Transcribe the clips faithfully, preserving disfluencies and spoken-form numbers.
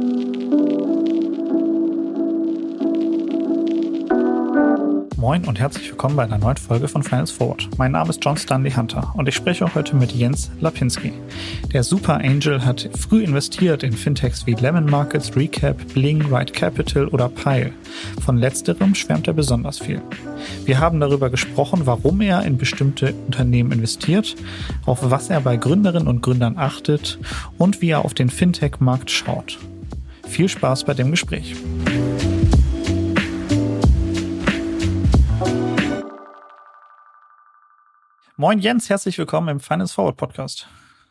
Moin und herzlich willkommen bei einer neuen Folge von Finance Forward. Mein Name ist John Stanley Hunter und ich spreche heute mit Jens Lapinski. Der Super Angel hat früh investiert in Fintechs wie Lemon Markets, Recap, Bling, Ride Capital oder Pile. Von letzterem schwärmt er besonders viel. Wir haben darüber gesprochen, warum er in bestimmte Unternehmen investiert, auf was er bei Gründerinnen und Gründern achtet und wie er auf den Fintech-Markt schaut. Viel Spaß bei dem Gespräch. Moin Jens, herzlich willkommen im Finance Forward Podcast.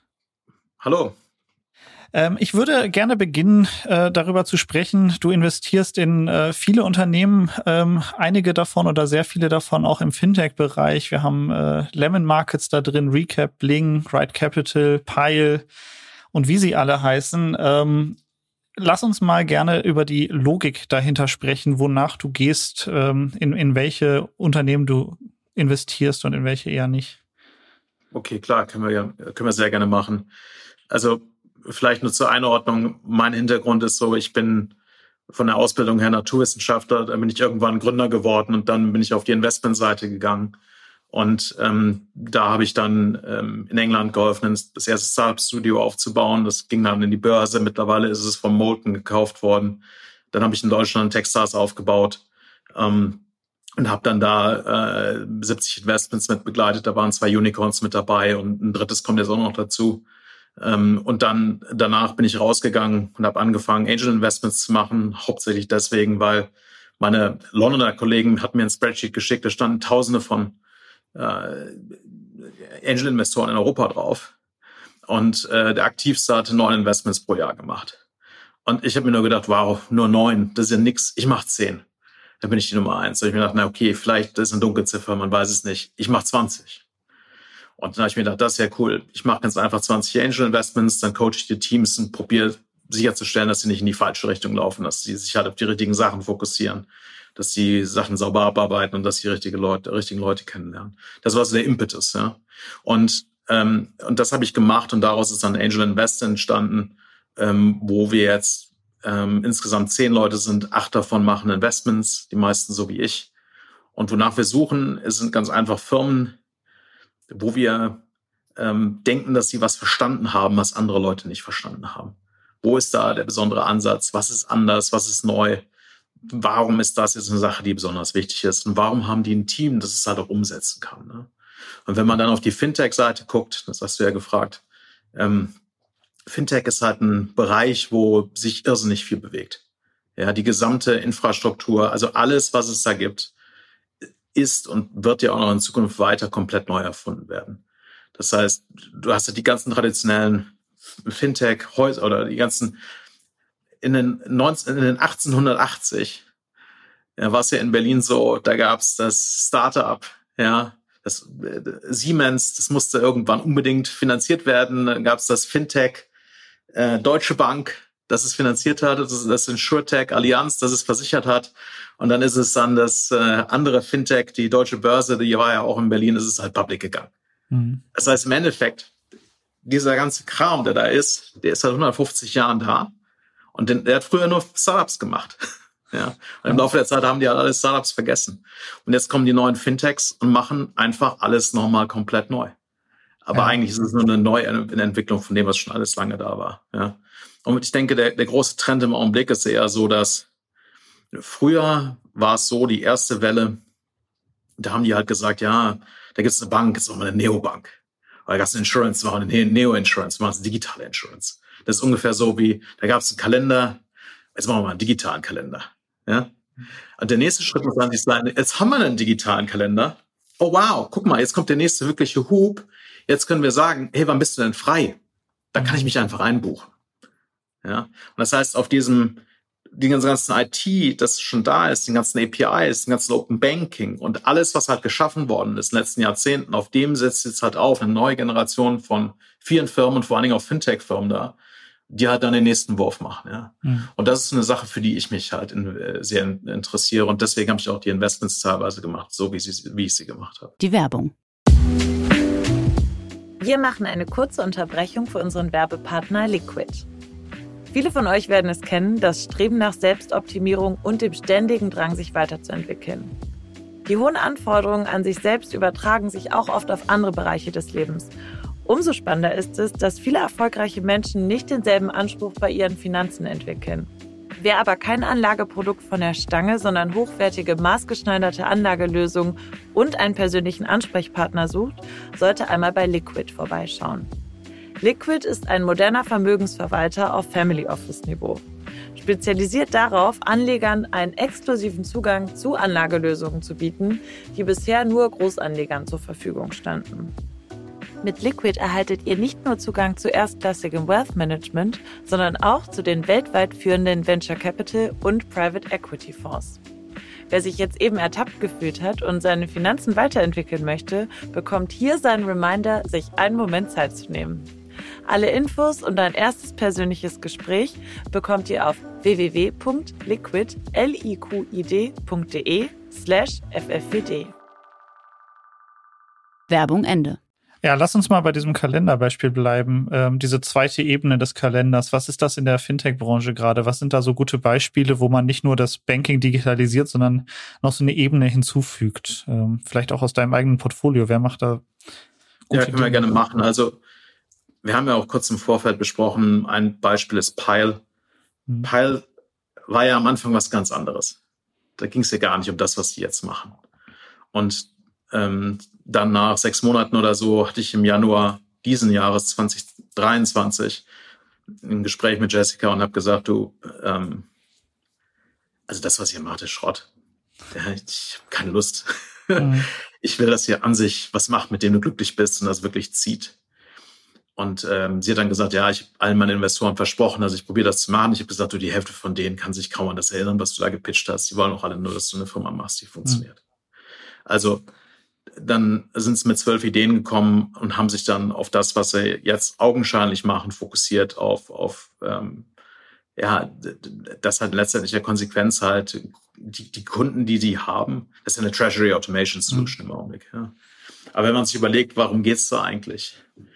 Hallo. Ähm, ich würde gerne beginnen, äh, darüber zu sprechen. Du investierst in äh, viele Unternehmen, ähm, einige davon oder sehr viele davon auch im Fintech-Bereich. Wir haben äh, Lemon Markets da drin, Recap, Bling, Ride Capital, Pile und wie sie alle heißen. Ähm, lass uns mal gerne über die Logik dahinter sprechen, wonach du gehst, ähm, in, in welche Unternehmen du investierst und in welche eher nicht. Okay, klar, können wir ja, können wir sehr gerne machen. Also vielleicht nur zur Einordnung. Mein Hintergrund ist so, ich bin von der Ausbildung her Naturwissenschaftler, dann bin ich irgendwann Gründer geworden und dann bin ich auf die Investmentseite gegangen. Und ähm, da habe ich dann ähm, in England geholfen, das erste Startup-Studio aufzubauen. Das ging dann in die Börse. Mittlerweile ist es von Molten gekauft worden. Dann habe ich in Deutschland Techstars aufgebaut. Ähm, Und habe dann da äh, siebzig Investments mit begleitet. Da waren zwei Unicorns mit dabei und ein drittes kommt jetzt auch noch dazu. Ähm, und dann danach bin ich rausgegangen und habe angefangen, Angel Investments zu machen. Hauptsächlich deswegen, weil meine Londoner Kollegen hatten mir ein Spreadsheet geschickt. Da standen Tausende von äh, Angel-Investoren in Europa drauf. Und äh, der aktivste hatte neun Investments pro Jahr gemacht. Und ich habe mir nur gedacht, wow, nur neun, das ist ja nix. Ich mache zehn. Da bin ich die Nummer eins. Da habe ich mir gedacht, na okay, vielleicht ist eine Dunkelziffer, man weiß es nicht. Ich mache zwanzig. Und dann habe ich mir gedacht, das ist ja cool. Ich mache ganz einfach zwanzig Angel Investments, dann coache ich die Teams und probiere sicherzustellen, dass sie nicht in die falsche Richtung laufen, dass sie sich halt auf die richtigen Sachen fokussieren, dass sie Sachen sauber abarbeiten und dass sie richtige Leute, richtigen Leute kennenlernen. Das war so der Impetus, ja. Und ähm, und das habe ich gemacht und daraus ist dann Angel Invest entstanden, ähm, wo wir jetzt Ähm, insgesamt zehn Leute sind, acht davon machen Investments, die meisten so wie ich. Und wonach wir suchen, sind ganz einfach Firmen, wo wir ähm, denken, dass sie was verstanden haben, was andere Leute nicht verstanden haben. Wo ist da der besondere Ansatz? Was ist anders? Was ist neu? Warum ist das jetzt eine Sache, die besonders wichtig ist? Und warum haben die ein Team, das es halt auch umsetzen kann? Ne? Und wenn man dann auf die Fintech-Seite guckt, das hast du ja gefragt, ähm, Fintech ist halt ein Bereich, wo sich irrsinnig viel bewegt. Ja, die gesamte Infrastruktur, also alles, was es da gibt, ist und wird ja auch noch in Zukunft weiter komplett neu erfunden werden. Das heißt, du hast ja die ganzen traditionellen Fintech-Häuser oder die ganzen in den, neunzehn, in den achtzehnhundertachtzig ja, war es ja in Berlin so, da gab es das Startup, ja, das äh, Siemens, das musste irgendwann unbedingt finanziert werden. Dann gab es das Fintech, Äh, Deutsche Bank, das es finanziert hat, das ist das InsurTech, Allianz, das es versichert hat. Und dann ist es dann das äh, andere Fintech, die Deutsche Börse, die war ja auch in Berlin, ist es halt public gegangen. Mhm. Das heißt, im Endeffekt, dieser ganze Kram, der da ist, der ist seit hundertfünfzig Jahren da. Und den, der hat früher nur Startups gemacht. Ja. Und im Laufe der Zeit haben die halt alle Startups vergessen. Und jetzt kommen die neuen Fintechs und machen einfach alles nochmal komplett neu. Aber ja. Eigentlich ist es nur eine neue Entwicklung von dem, was schon alles lange da war. Ja. Und ich denke, der, der große Trend im Augenblick ist eher so, dass früher war es so, die erste Welle, da haben die halt gesagt, ja, da gibt es eine Bank, jetzt machen wir eine Neobank. Oder da gab es eine Insurance, wir machen eine Neo-Insurance, wir machen eine digitale Insurance. Das ist ungefähr so wie, da gab es einen Kalender, jetzt machen wir mal einen digitalen Kalender. Ja. Und der nächste Schritt muss dann sein, jetzt haben wir einen digitalen Kalender. Oh wow, guck mal, jetzt kommt der nächste wirkliche Hub. Jetzt können wir sagen, hey, wann bist du denn frei? Da kann ich mich einfach einbuchen. Ja, und das heißt, auf diesem, die ganzen I T, das schon da ist, den ganzen A P Is, den ganzen Open Banking und alles, was halt geschaffen worden ist in den letzten Jahrzehnten, auf dem setzt jetzt halt auf eine neue Generation von vielen Firmen und vor allen Dingen auch Fintech-Firmen da, die halt dann den nächsten Wurf machen. Ja. Mhm. Und das ist eine Sache, für die ich mich halt in, sehr interessiere. Und deswegen habe ich auch die Investments teilweise gemacht, so wie, sie, wie ich sie gemacht habe. Die Werbung. Wir machen eine kurze Unterbrechung für unseren Werbepartner Liquid. Viele von euch werden es kennen, das Streben nach Selbstoptimierung und dem ständigen Drang, sich weiterzuentwickeln. Die hohen Anforderungen an sich selbst übertragen sich auch oft auf andere Bereiche des Lebens. Umso spannender ist es, dass viele erfolgreiche Menschen nicht denselben Anspruch bei ihren Finanzen entwickeln. Wer aber kein Anlageprodukt von der Stange, sondern hochwertige, maßgeschneiderte Anlagelösungen und einen persönlichen Ansprechpartner sucht, sollte einmal bei Liquid vorbeischauen. Liquid ist ein moderner Vermögensverwalter auf Family Office Niveau. Spezialisiert darauf, Anlegern einen exklusiven Zugang zu Anlagelösungen zu bieten, die bisher nur Großanlegern zur Verfügung standen. Mit Liquid erhaltet ihr nicht nur Zugang zu erstklassigem Wealth Management, sondern auch zu den weltweit führenden Venture Capital und Private Equity Fonds. Wer sich jetzt eben ertappt gefühlt hat und seine Finanzen weiterentwickeln möchte, bekommt hier seinen Reminder, sich einen Moment Zeit zu nehmen. Alle Infos und ein erstes persönliches Gespräch bekommt ihr auf w w w punkt liquid punkt de slash f f w d. Werbung Ende. Ja, lass uns mal bei diesem Kalenderbeispiel bleiben. Ähm, diese zweite Ebene des Kalenders. Was ist das in der Fintech-Branche gerade? Was sind da so gute Beispiele, wo man nicht nur das Banking digitalisiert, sondern noch so eine Ebene hinzufügt? Ähm, vielleicht auch aus deinem eigenen Portfolio. Wer macht da gute Ja, können wir gerne machen. Also wir haben ja auch kurz im Vorfeld besprochen, ein Beispiel ist Pile. Hm. Pile war ja am Anfang was ganz anderes. Da ging es ja gar nicht um das, was die jetzt machen. Und ähm, dann nach sechs Monaten oder so hatte ich im Januar diesen Jahres zwanzig dreiundzwanzig ein Gespräch mit Jessica und habe gesagt, du, ähm, also das, was ihr macht, ist Schrott. Ja, ich habe keine Lust. Mhm. Ich will, dass ihr an sich was macht, mit dem du glücklich bist und das wirklich zieht. Und ähm, sie hat dann gesagt, ja, ich habe allen meinen Investoren versprochen, also ich probiere das zu machen. Ich habe gesagt, du, die Hälfte von denen kann sich kaum an das erinnern, was du da gepitcht hast. Die wollen auch alle nur, dass du eine Firma machst, die funktioniert. Mhm. Also dann sind sie mit zwölf Ideen gekommen und haben sich dann auf das, was sie jetzt augenscheinlich machen, fokussiert auf, auf ähm, ja, das halt letztendlich der Konsequenz halt, die, die Kunden, die die haben, das ist eine Treasury Automation Solution mhm. im Augenblick. Ja. Aber wenn man sich überlegt, warum geht's da eigentlich?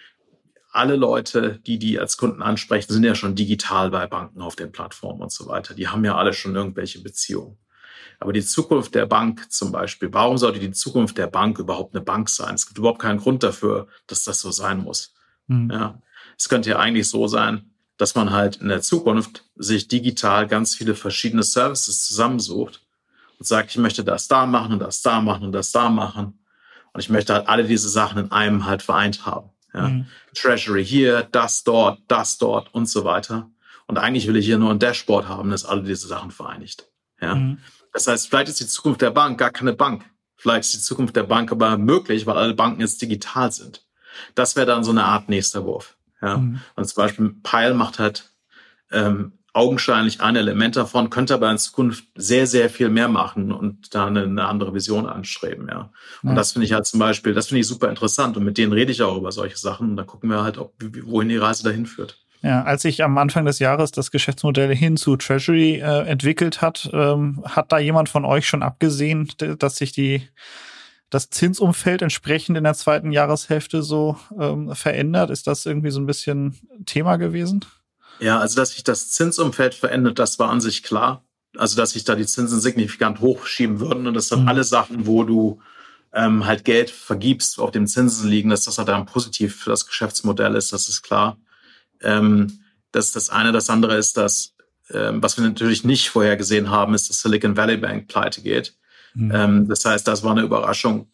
Alle Leute, die die als Kunden ansprechen, sind ja schon digital bei Banken auf den Plattformen und so weiter. Die haben ja alle schon irgendwelche Beziehungen. Aber die Zukunft der Bank zum Beispiel, warum sollte die Zukunft der Bank überhaupt eine Bank sein? Es gibt überhaupt keinen Grund dafür, dass das so sein muss. Mhm. Ja, es könnte ja eigentlich so sein, dass man halt in der Zukunft sich digital ganz viele verschiedene Services zusammensucht und sagt, ich möchte das da machen und das da machen und das da machen. Und ich möchte halt alle diese Sachen in einem halt vereint haben. Ja. Mhm. Treasury hier, das dort, das dort und so weiter. Und eigentlich will ich hier nur ein Dashboard haben, das alle diese Sachen vereinigt. Ja. Mhm. Das heißt, vielleicht ist die Zukunft der Bank gar keine Bank. Vielleicht ist die Zukunft der Bank aber möglich, weil alle Banken jetzt digital sind. Das wäre dann so eine Art nächster Wurf. Ja. Mhm. Und zum Beispiel Pile macht halt ähm, augenscheinlich ein Element davon, könnte aber in Zukunft sehr, sehr viel mehr machen und da eine, eine andere Vision anstreben. Ja. Und ja. das finde ich halt zum Beispiel, das finde ich super interessant und mit denen rede ich auch über solche Sachen und da gucken wir halt, ob, wohin die Reise dahin führt. Ja, als sich am Anfang des Jahres das Geschäftsmodell hin zu Treasury äh, entwickelt hat, ähm, hat da jemand von euch schon abgesehen, dass sich die das Zinsumfeld entsprechend in der zweiten Jahreshälfte so ähm, verändert? Ist das irgendwie so ein bisschen Thema gewesen? Ja, also dass sich das Zinsumfeld verändert, das war an sich klar. Also dass sich da die Zinsen signifikant hochschieben würden und dass dann mhm. alle Sachen, wo du ähm, halt Geld vergibst, auf dem Zinsen liegen, dass das halt dann positiv für das Geschäftsmodell ist, das ist klar. Ähm, das ist das eine. Das andere ist, dass, ähm, was wir natürlich nicht vorhergesehen haben, ist, dass Silicon Valley Bank pleite geht. Mhm. Ähm, das heißt, das war eine Überraschung.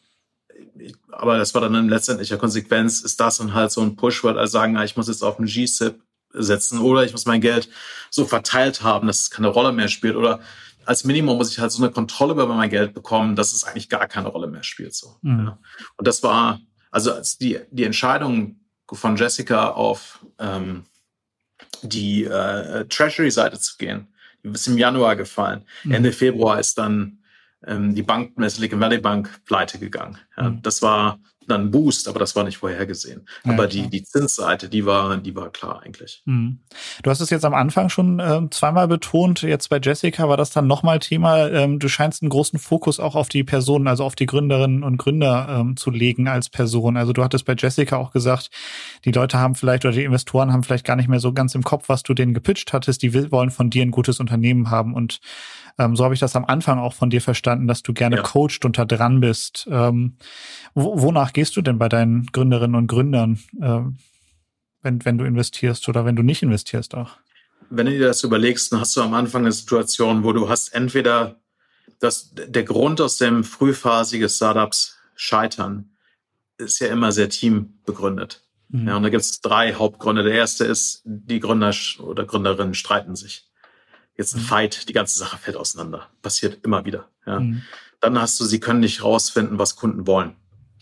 Aber das war dann in letztendlicher Konsequenz, ist das dann halt so ein Push, weil alle sagen, ich muss jetzt auf einen G S I P setzen oder ich muss mein Geld so verteilt haben, dass es keine Rolle mehr spielt. Oder als Minimum muss ich halt so eine Kontrolle über mein Geld bekommen, dass es eigentlich gar keine Rolle mehr spielt. So. Mhm. Ja. Und das war, also als die, die Entscheidung von Jessica auf ähm, die äh, Treasury-Seite zu gehen. Die ist im Januar gefallen. Mhm. Ende Februar ist dann ähm, die Bank, die Silicon Valley Bank, pleite gegangen. Ja, mhm. Das war dann ein Boost, aber das war nicht vorhergesehen. Ja, aber klar. die, die Zinsseite, die war, die war klar eigentlich. Mhm. Du hast es jetzt am Anfang schon äh, zweimal betont, jetzt bei Jessica war das dann nochmal Thema. Ähm, du scheinst einen großen Fokus auch auf die Personen, also auf die Gründerinnen und Gründer ähm, zu legen als Person. Also du hattest bei Jessica auch gesagt, die Leute haben vielleicht oder die Investoren haben vielleicht gar nicht mehr so ganz im Kopf, was du denen gepitcht hattest. Die will, wollen von dir ein gutes Unternehmen haben und ähm, so habe ich das am Anfang auch von dir verstanden, dass du gerne Ja. coacht und da dran bist. Ähm, wo, wonach gehst du denn bei deinen Gründerinnen und Gründern, ähm, wenn, wenn du investierst oder wenn du nicht investierst auch? Wenn du dir das überlegst, dann hast du am Anfang eine Situation, wo du hast entweder das, der Grund, aus dem frühphasige Startups scheitern, ist ja immer sehr teambegründet. Mhm. Ja, und da gibt es drei Hauptgründe. Der erste ist, die Gründer oder Gründerinnen streiten sich. Jetzt ein mhm. Fight, die ganze Sache fällt auseinander. Passiert immer wieder. Ja. Mhm. Dann hast du, sie können nicht rausfinden, was Kunden wollen.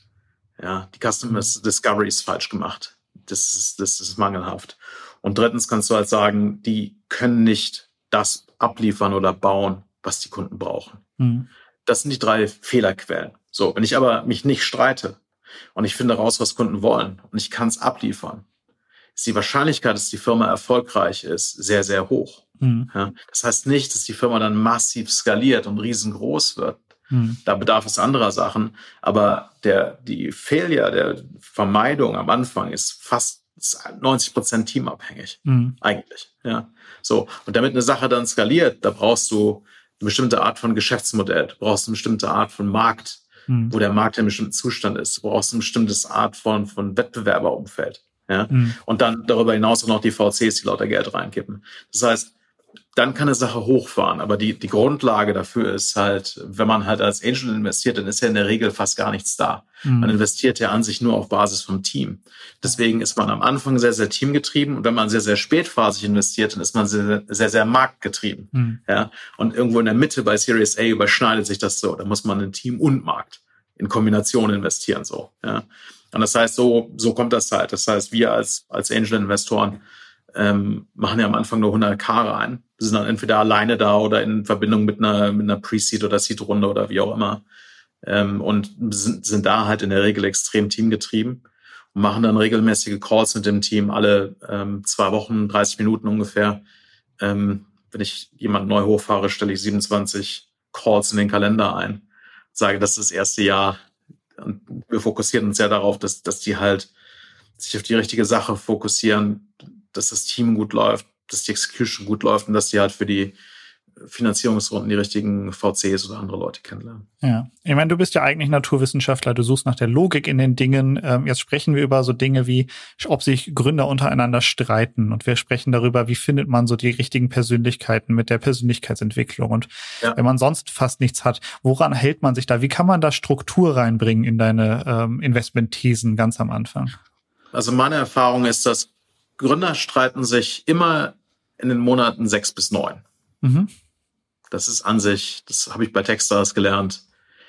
Ja, die Customer mhm. Discovery ist falsch gemacht. Das ist, das ist mangelhaft. Und drittens kannst du halt sagen, die können nicht das abliefern oder bauen, was die Kunden brauchen. Mhm. Das sind die drei Fehlerquellen. So, wenn ich aber mich nicht streite und ich finde raus, was Kunden wollen und ich kann es abliefern, ist die Wahrscheinlichkeit, dass die Firma erfolgreich ist, sehr, sehr hoch. Mhm. Ja, das heißt nicht, dass die Firma dann massiv skaliert und riesengroß wird. Mhm. Da bedarf es anderer Sachen. Aber der, die Failure, der Vermeidung am Anfang ist fast neunzig Prozent teamabhängig. Mhm. Eigentlich. Ja. So. Und damit eine Sache dann skaliert, da brauchst du eine bestimmte Art von Geschäftsmodell. Du brauchst eine bestimmte Art von Markt, mhm. wo der Markt in einem bestimmten Zustand ist. Du brauchst eine bestimmte Art von, von Wettbewerberumfeld. Ja. Mhm. Und dann darüber hinaus auch noch die V Cs, die lauter Geld reinkippen. Das heißt, dann kann eine Sache hochfahren. Aber die, die Grundlage dafür ist halt, wenn man halt als Angel investiert, dann ist ja in der Regel fast gar nichts da. Mhm. Man investiert ja an sich nur auf Basis vom Team. Deswegen ist man am Anfang sehr, sehr teamgetrieben. Und wenn man sehr, sehr spätphasig investiert, dann ist man sehr, sehr, sehr marktgetrieben. Mhm. Ja. Und irgendwo in der Mitte bei Series A überschneidet sich das so. Da muss man in Team und Markt in Kombination investieren, so. Ja. Und das heißt, so, so kommt das halt. Das heißt, wir als, als Angel-Investoren ähm, machen ja am Anfang nur hundert K rein. Wir sind dann entweder alleine da oder in Verbindung mit einer, mit einer Pre-Seed- oder Seed-Runde oder wie auch immer. Ähm, und sind, sind da halt in der Regel extrem teamgetrieben und machen dann regelmäßige Calls mit dem Team, alle ähm, zwei Wochen, dreißig Minuten ungefähr. Ähm, wenn ich jemanden neu hochfahre, stelle ich siebenundzwanzig Calls in den Kalender ein. Sage, das ist das erste Jahr. Und wir fokussieren uns ja darauf, dass, dass die halt sich auf die richtige Sache fokussieren, dass das Team gut läuft, dass die Execution gut läuft und dass die halt für die Finanzierungsrunden die richtigen V Cs oder andere Leute kennenlernen. Ja, ich meine, du bist ja eigentlich Naturwissenschaftler, du suchst nach der Logik in den Dingen. Ähm, jetzt sprechen wir über so Dinge wie, ob sich Gründer untereinander streiten, und wir sprechen darüber, wie findet man so die richtigen Persönlichkeiten mit der Persönlichkeitsentwicklung, und ja. wenn man sonst fast nichts hat, woran hält man sich da? Wie kann man da Struktur reinbringen in deine ähm, Investmentthesen ganz am Anfang? Also meine Erfahrung ist, dass Gründer streiten sich immer in den Monaten sechs bis neun. Mhm. Das ist an sich, das habe ich bei Techstars gelernt,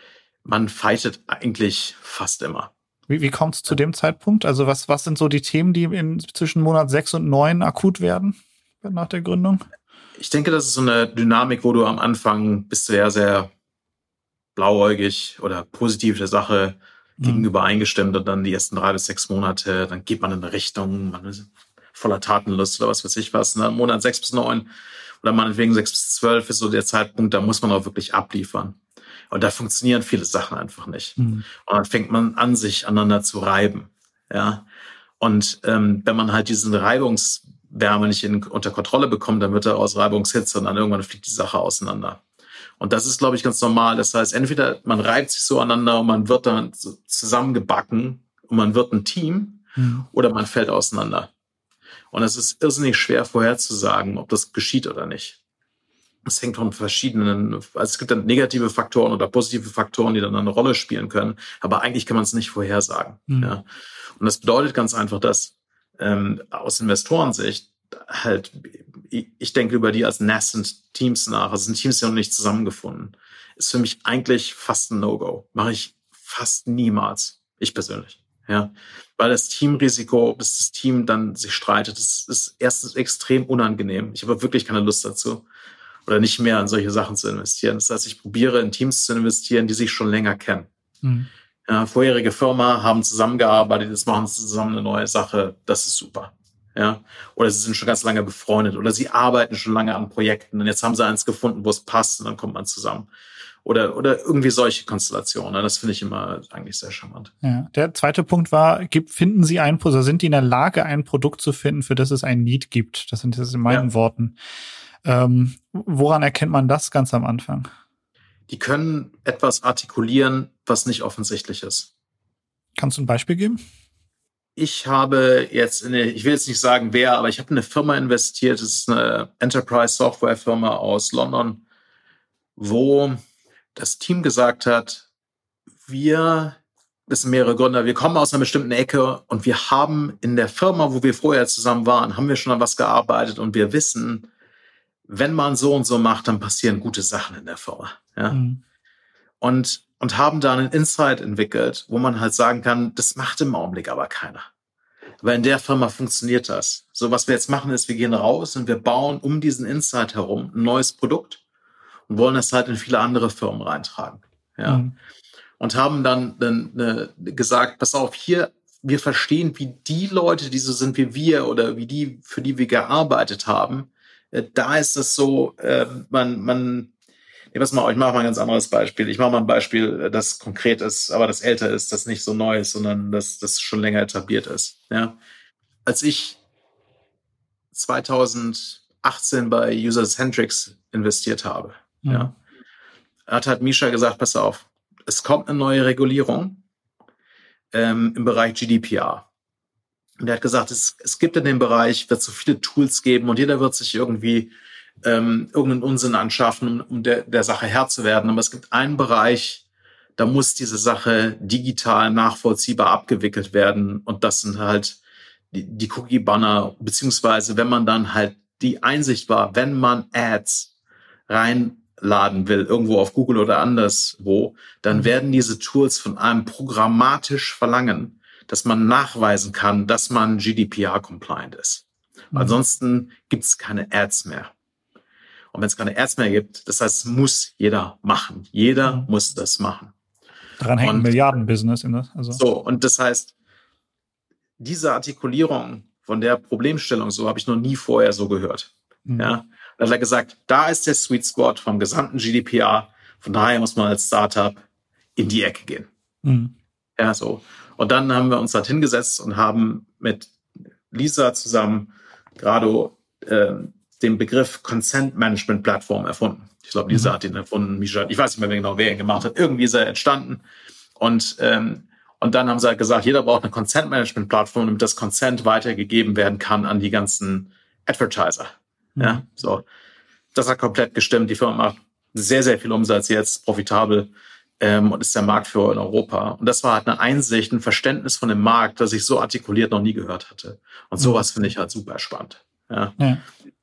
man fightet eigentlich fast immer. Wie, wie kommt es zu dem Zeitpunkt? Also was, was sind so die Themen, die in, zwischen Monat sechs und neun akut werden nach der Gründung? Ich denke, das ist so eine Dynamik, wo du am Anfang bist du ja sehr blauäugig oder positiv der Sache mhm. gegenüber eingestimmt, und dann die ersten drei bis sechs Monate, dann geht man in eine Richtung, man ist voller Tatenlust oder was weiß ich was. Und dann Monat sechs bis neun oder meinetwegen sechs bis zwölf ist so der Zeitpunkt, da muss man auch wirklich abliefern. Und da funktionieren viele Sachen einfach nicht. Mhm. Und dann fängt man an, sich aneinander zu reiben. Ja. Und ähm, wenn man halt diesen Reibungswärme nicht in, unter Kontrolle bekommt, dann wird daraus Reibungshitze und dann irgendwann fliegt die Sache auseinander. Und das ist, glaube ich, ganz normal. Das heißt, entweder man reibt sich so aneinander und man wird dann so zusammengebacken und man wird ein Team, mhm. oder man fällt auseinander. Und es ist irrsinnig schwer vorherzusagen, ob das geschieht oder nicht. Es hängt von verschiedenen, also es gibt dann negative Faktoren oder positive Faktoren, die dann eine Rolle spielen können. Aber eigentlich kann man es nicht vorhersagen. Mhm. Ja. Und das bedeutet ganz einfach, dass ähm, aus Investorensicht halt, ich denke über die als nascent Teams nach, also sind Teams ja noch nicht zusammengefunden, ist für mich eigentlich fast ein No-Go. Mache ich fast niemals. Ich persönlich. Ja, weil das Teamrisiko, bis das Team dann sich streitet, das ist erstens extrem unangenehm. Ich habe wirklich keine Lust dazu oder nicht mehr in solche Sachen zu investieren. Das heißt, ich probiere in Teams zu investieren, die sich schon länger kennen. Mhm. Ja, vorherige Firma, haben zusammengearbeitet, jetzt machen sie zusammen eine neue Sache. Das ist super. Ja, oder sie sind schon ganz lange befreundet oder sie arbeiten schon lange an Projekten und jetzt haben sie eins gefunden, wo es passt und dann kommt man zusammen. Oder, oder irgendwie solche Konstellationen. Das finde ich immer eigentlich sehr charmant. Ja. Der zweite Punkt war, gibt, finden Sie ein, oder sind die in der Lage, ein Produkt zu finden, für das es ein Need gibt? Das sind das in meinen ja. Worten. Ähm, woran erkennt man das ganz am Anfang? Die können etwas artikulieren, was nicht offensichtlich ist. Kannst du ein Beispiel geben? Ich habe jetzt, in eine, ich will jetzt nicht sagen wer, aber ich habe in eine Firma investiert, das ist eine Enterprise-Software-Firma aus London, wo das Team gesagt hat, wir, das sind mehrere Gründer, wir kommen aus einer bestimmten Ecke und wir haben in der Firma, wo wir vorher zusammen waren, haben wir schon an was gearbeitet und wir wissen, wenn man so und so macht, dann passieren gute Sachen in der Firma. Ja? Mhm. Und, und haben da einen Insight entwickelt, wo man halt sagen kann, das macht im Augenblick aber keiner. Aber in der Firma funktioniert das. So, was wir jetzt machen, ist, wir gehen raus und wir bauen um diesen Insight herum ein neues Produkt und wollen das halt in viele andere Firmen reintragen. Ja. Mhm. Und haben dann, dann ne, gesagt, pass auf, hier, wir verstehen, wie die Leute, die so sind wie wir oder wie die, für die wir gearbeitet haben, äh, da ist es so, äh, man, man, nee, pass mal, ich mache mal ein ganz anderes Beispiel. Ich mache mal ein Beispiel, das konkret ist, aber das älter ist, das nicht so neu ist, sondern das, das schon länger etabliert ist. Ja. Als ich zweitausendachtzehn bei User-Centrics investiert habe, mhm. ja, hat halt Misha gesagt, pass auf, es kommt eine neue Regulierung ähm, im Bereich G D P R. Und er hat gesagt, es, es gibt in dem Bereich, wird so viele Tools geben und jeder wird sich irgendwie ähm, irgendeinen Unsinn anschaffen, um, um der, der Sache Herr zu werden. Aber es gibt einen Bereich, da muss diese Sache digital nachvollziehbar abgewickelt werden. Und das sind halt die, die Cookie-Banner, beziehungsweise wenn man dann halt die Einsicht war, wenn man Ads reinladen will, irgendwo auf Google oder anderswo, dann werden diese Tools von einem programmatisch verlangen, dass man nachweisen kann, dass man G D P R-compliant ist. Mhm. Ansonsten gibt es keine Ads mehr. Und wenn es keine Ads mehr gibt, das heißt, es muss jeder machen. Jeder mhm. muss das machen. Daran hängt ein Milliardenbusiness. In das, also. So, und das heißt, diese Artikulierung von der Problemstellung, so habe ich noch nie vorher so gehört. Mhm. Ja, da hat er gesagt, da ist der Sweet Spot vom gesamten G D P R. Von daher muss man als Startup in die Ecke gehen. Mhm. Ja, so. Und dann haben wir uns halt hingesetzt und haben mit Lisa zusammen gerade äh, den Begriff Consent Management Plattform erfunden. Ich glaube, Lisa mhm. hat ihn erfunden, Misha, ich weiß nicht mehr genau, wer ihn gemacht hat. Irgendwie ist er entstanden. Und, ähm, und dann haben sie halt gesagt, jeder braucht eine Consent Management Plattform, damit das Consent weitergegeben werden kann an die ganzen Advertiser. Mhm. Ja, so. Das hat komplett gestimmt. Die Firma macht sehr, sehr viel Umsatz jetzt, profitabel. Ähm, und ist der Marktführer in Europa. Und das war halt eine Einsicht, ein Verständnis von dem Markt, das ich so artikuliert noch nie gehört hatte. Und sowas finde ich halt super spannend. Ja. ja.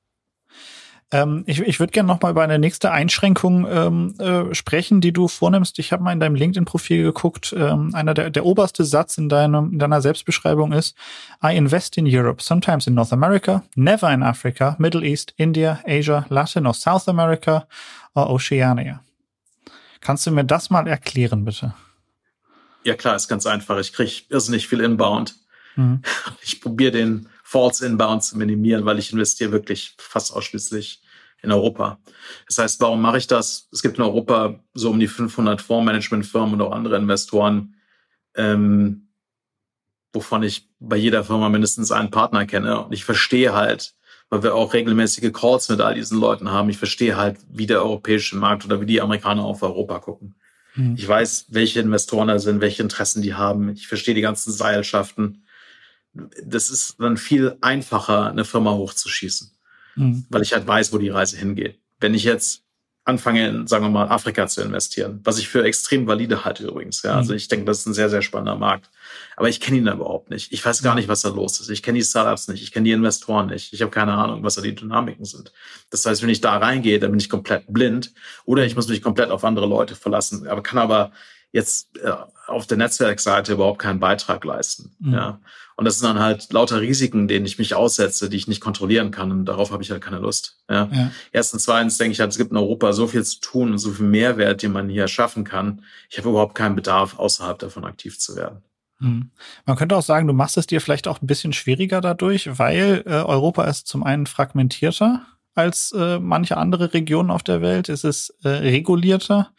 Ähm, ich ich würde gerne noch mal über eine nächste Einschränkung ähm, äh, sprechen, die du vornimmst. Ich habe mal in deinem LinkedIn-Profil geguckt. Ähm, einer der, der oberste Satz in, deinem, in deiner Selbstbeschreibung ist: I invest in Europe, sometimes in North America, never in Africa, Middle East, India, Asia, Latin or South America or Oceania. Kannst du mir das mal erklären, bitte? Ja, klar, ist ganz einfach. Ich kriege irrsinnig viel Inbound. Mhm. Ich probiere den False Inbound zu minimieren, weil ich investiere wirklich fast ausschließlich in Europa. Das heißt, warum mache ich das? Es gibt in Europa so um die fünfhundert Fondsmanagementfirmen und auch andere Investoren, ähm, wovon ich bei jeder Firma mindestens einen Partner kenne. Und ich verstehe halt, weil wir auch regelmäßige Calls mit all diesen Leuten haben. Ich verstehe halt, wie der europäische Markt oder wie die Amerikaner auf Europa gucken. Mhm. Ich weiß, welche Investoren da sind, welche Interessen die haben. Ich verstehe die ganzen Seilschaften. Das ist dann viel einfacher, eine Firma hochzuschießen, mhm. weil ich halt weiß, wo die Reise hingeht. Wenn ich jetzt anfange, in, sagen wir mal, Afrika zu investieren, was ich für extrem valide halte übrigens. Ja, mhm. Also ich denke, das ist ein sehr, sehr spannender Markt. Aber ich kenne ihn da überhaupt nicht. Ich weiß gar nicht, was da los ist. Ich kenne die Startups nicht. Ich kenne die Investoren nicht. Ich habe keine Ahnung, was da die Dynamiken sind. Das heißt, wenn ich da reingehe, dann bin ich komplett blind oder ich muss mich komplett auf andere Leute verlassen. Aber kann aber jetzt äh, auf der Netzwerkseite überhaupt keinen Beitrag leisten. Mhm. Ja. Und das sind dann halt lauter Risiken, denen ich mich aussetze, die ich nicht kontrollieren kann. Und darauf habe ich halt keine Lust. Ja. Ja. Erstens, zweitens denke ich halt, es gibt in Europa so viel zu tun und so viel Mehrwert, den man hier schaffen kann. Ich habe überhaupt keinen Bedarf, außerhalb davon aktiv zu werden. Mhm. Man könnte auch sagen, du machst es dir vielleicht auch ein bisschen schwieriger dadurch, weil äh, Europa ist zum einen fragmentierter als äh, manche andere Regionen auf der Welt. Es ist äh, regulierter.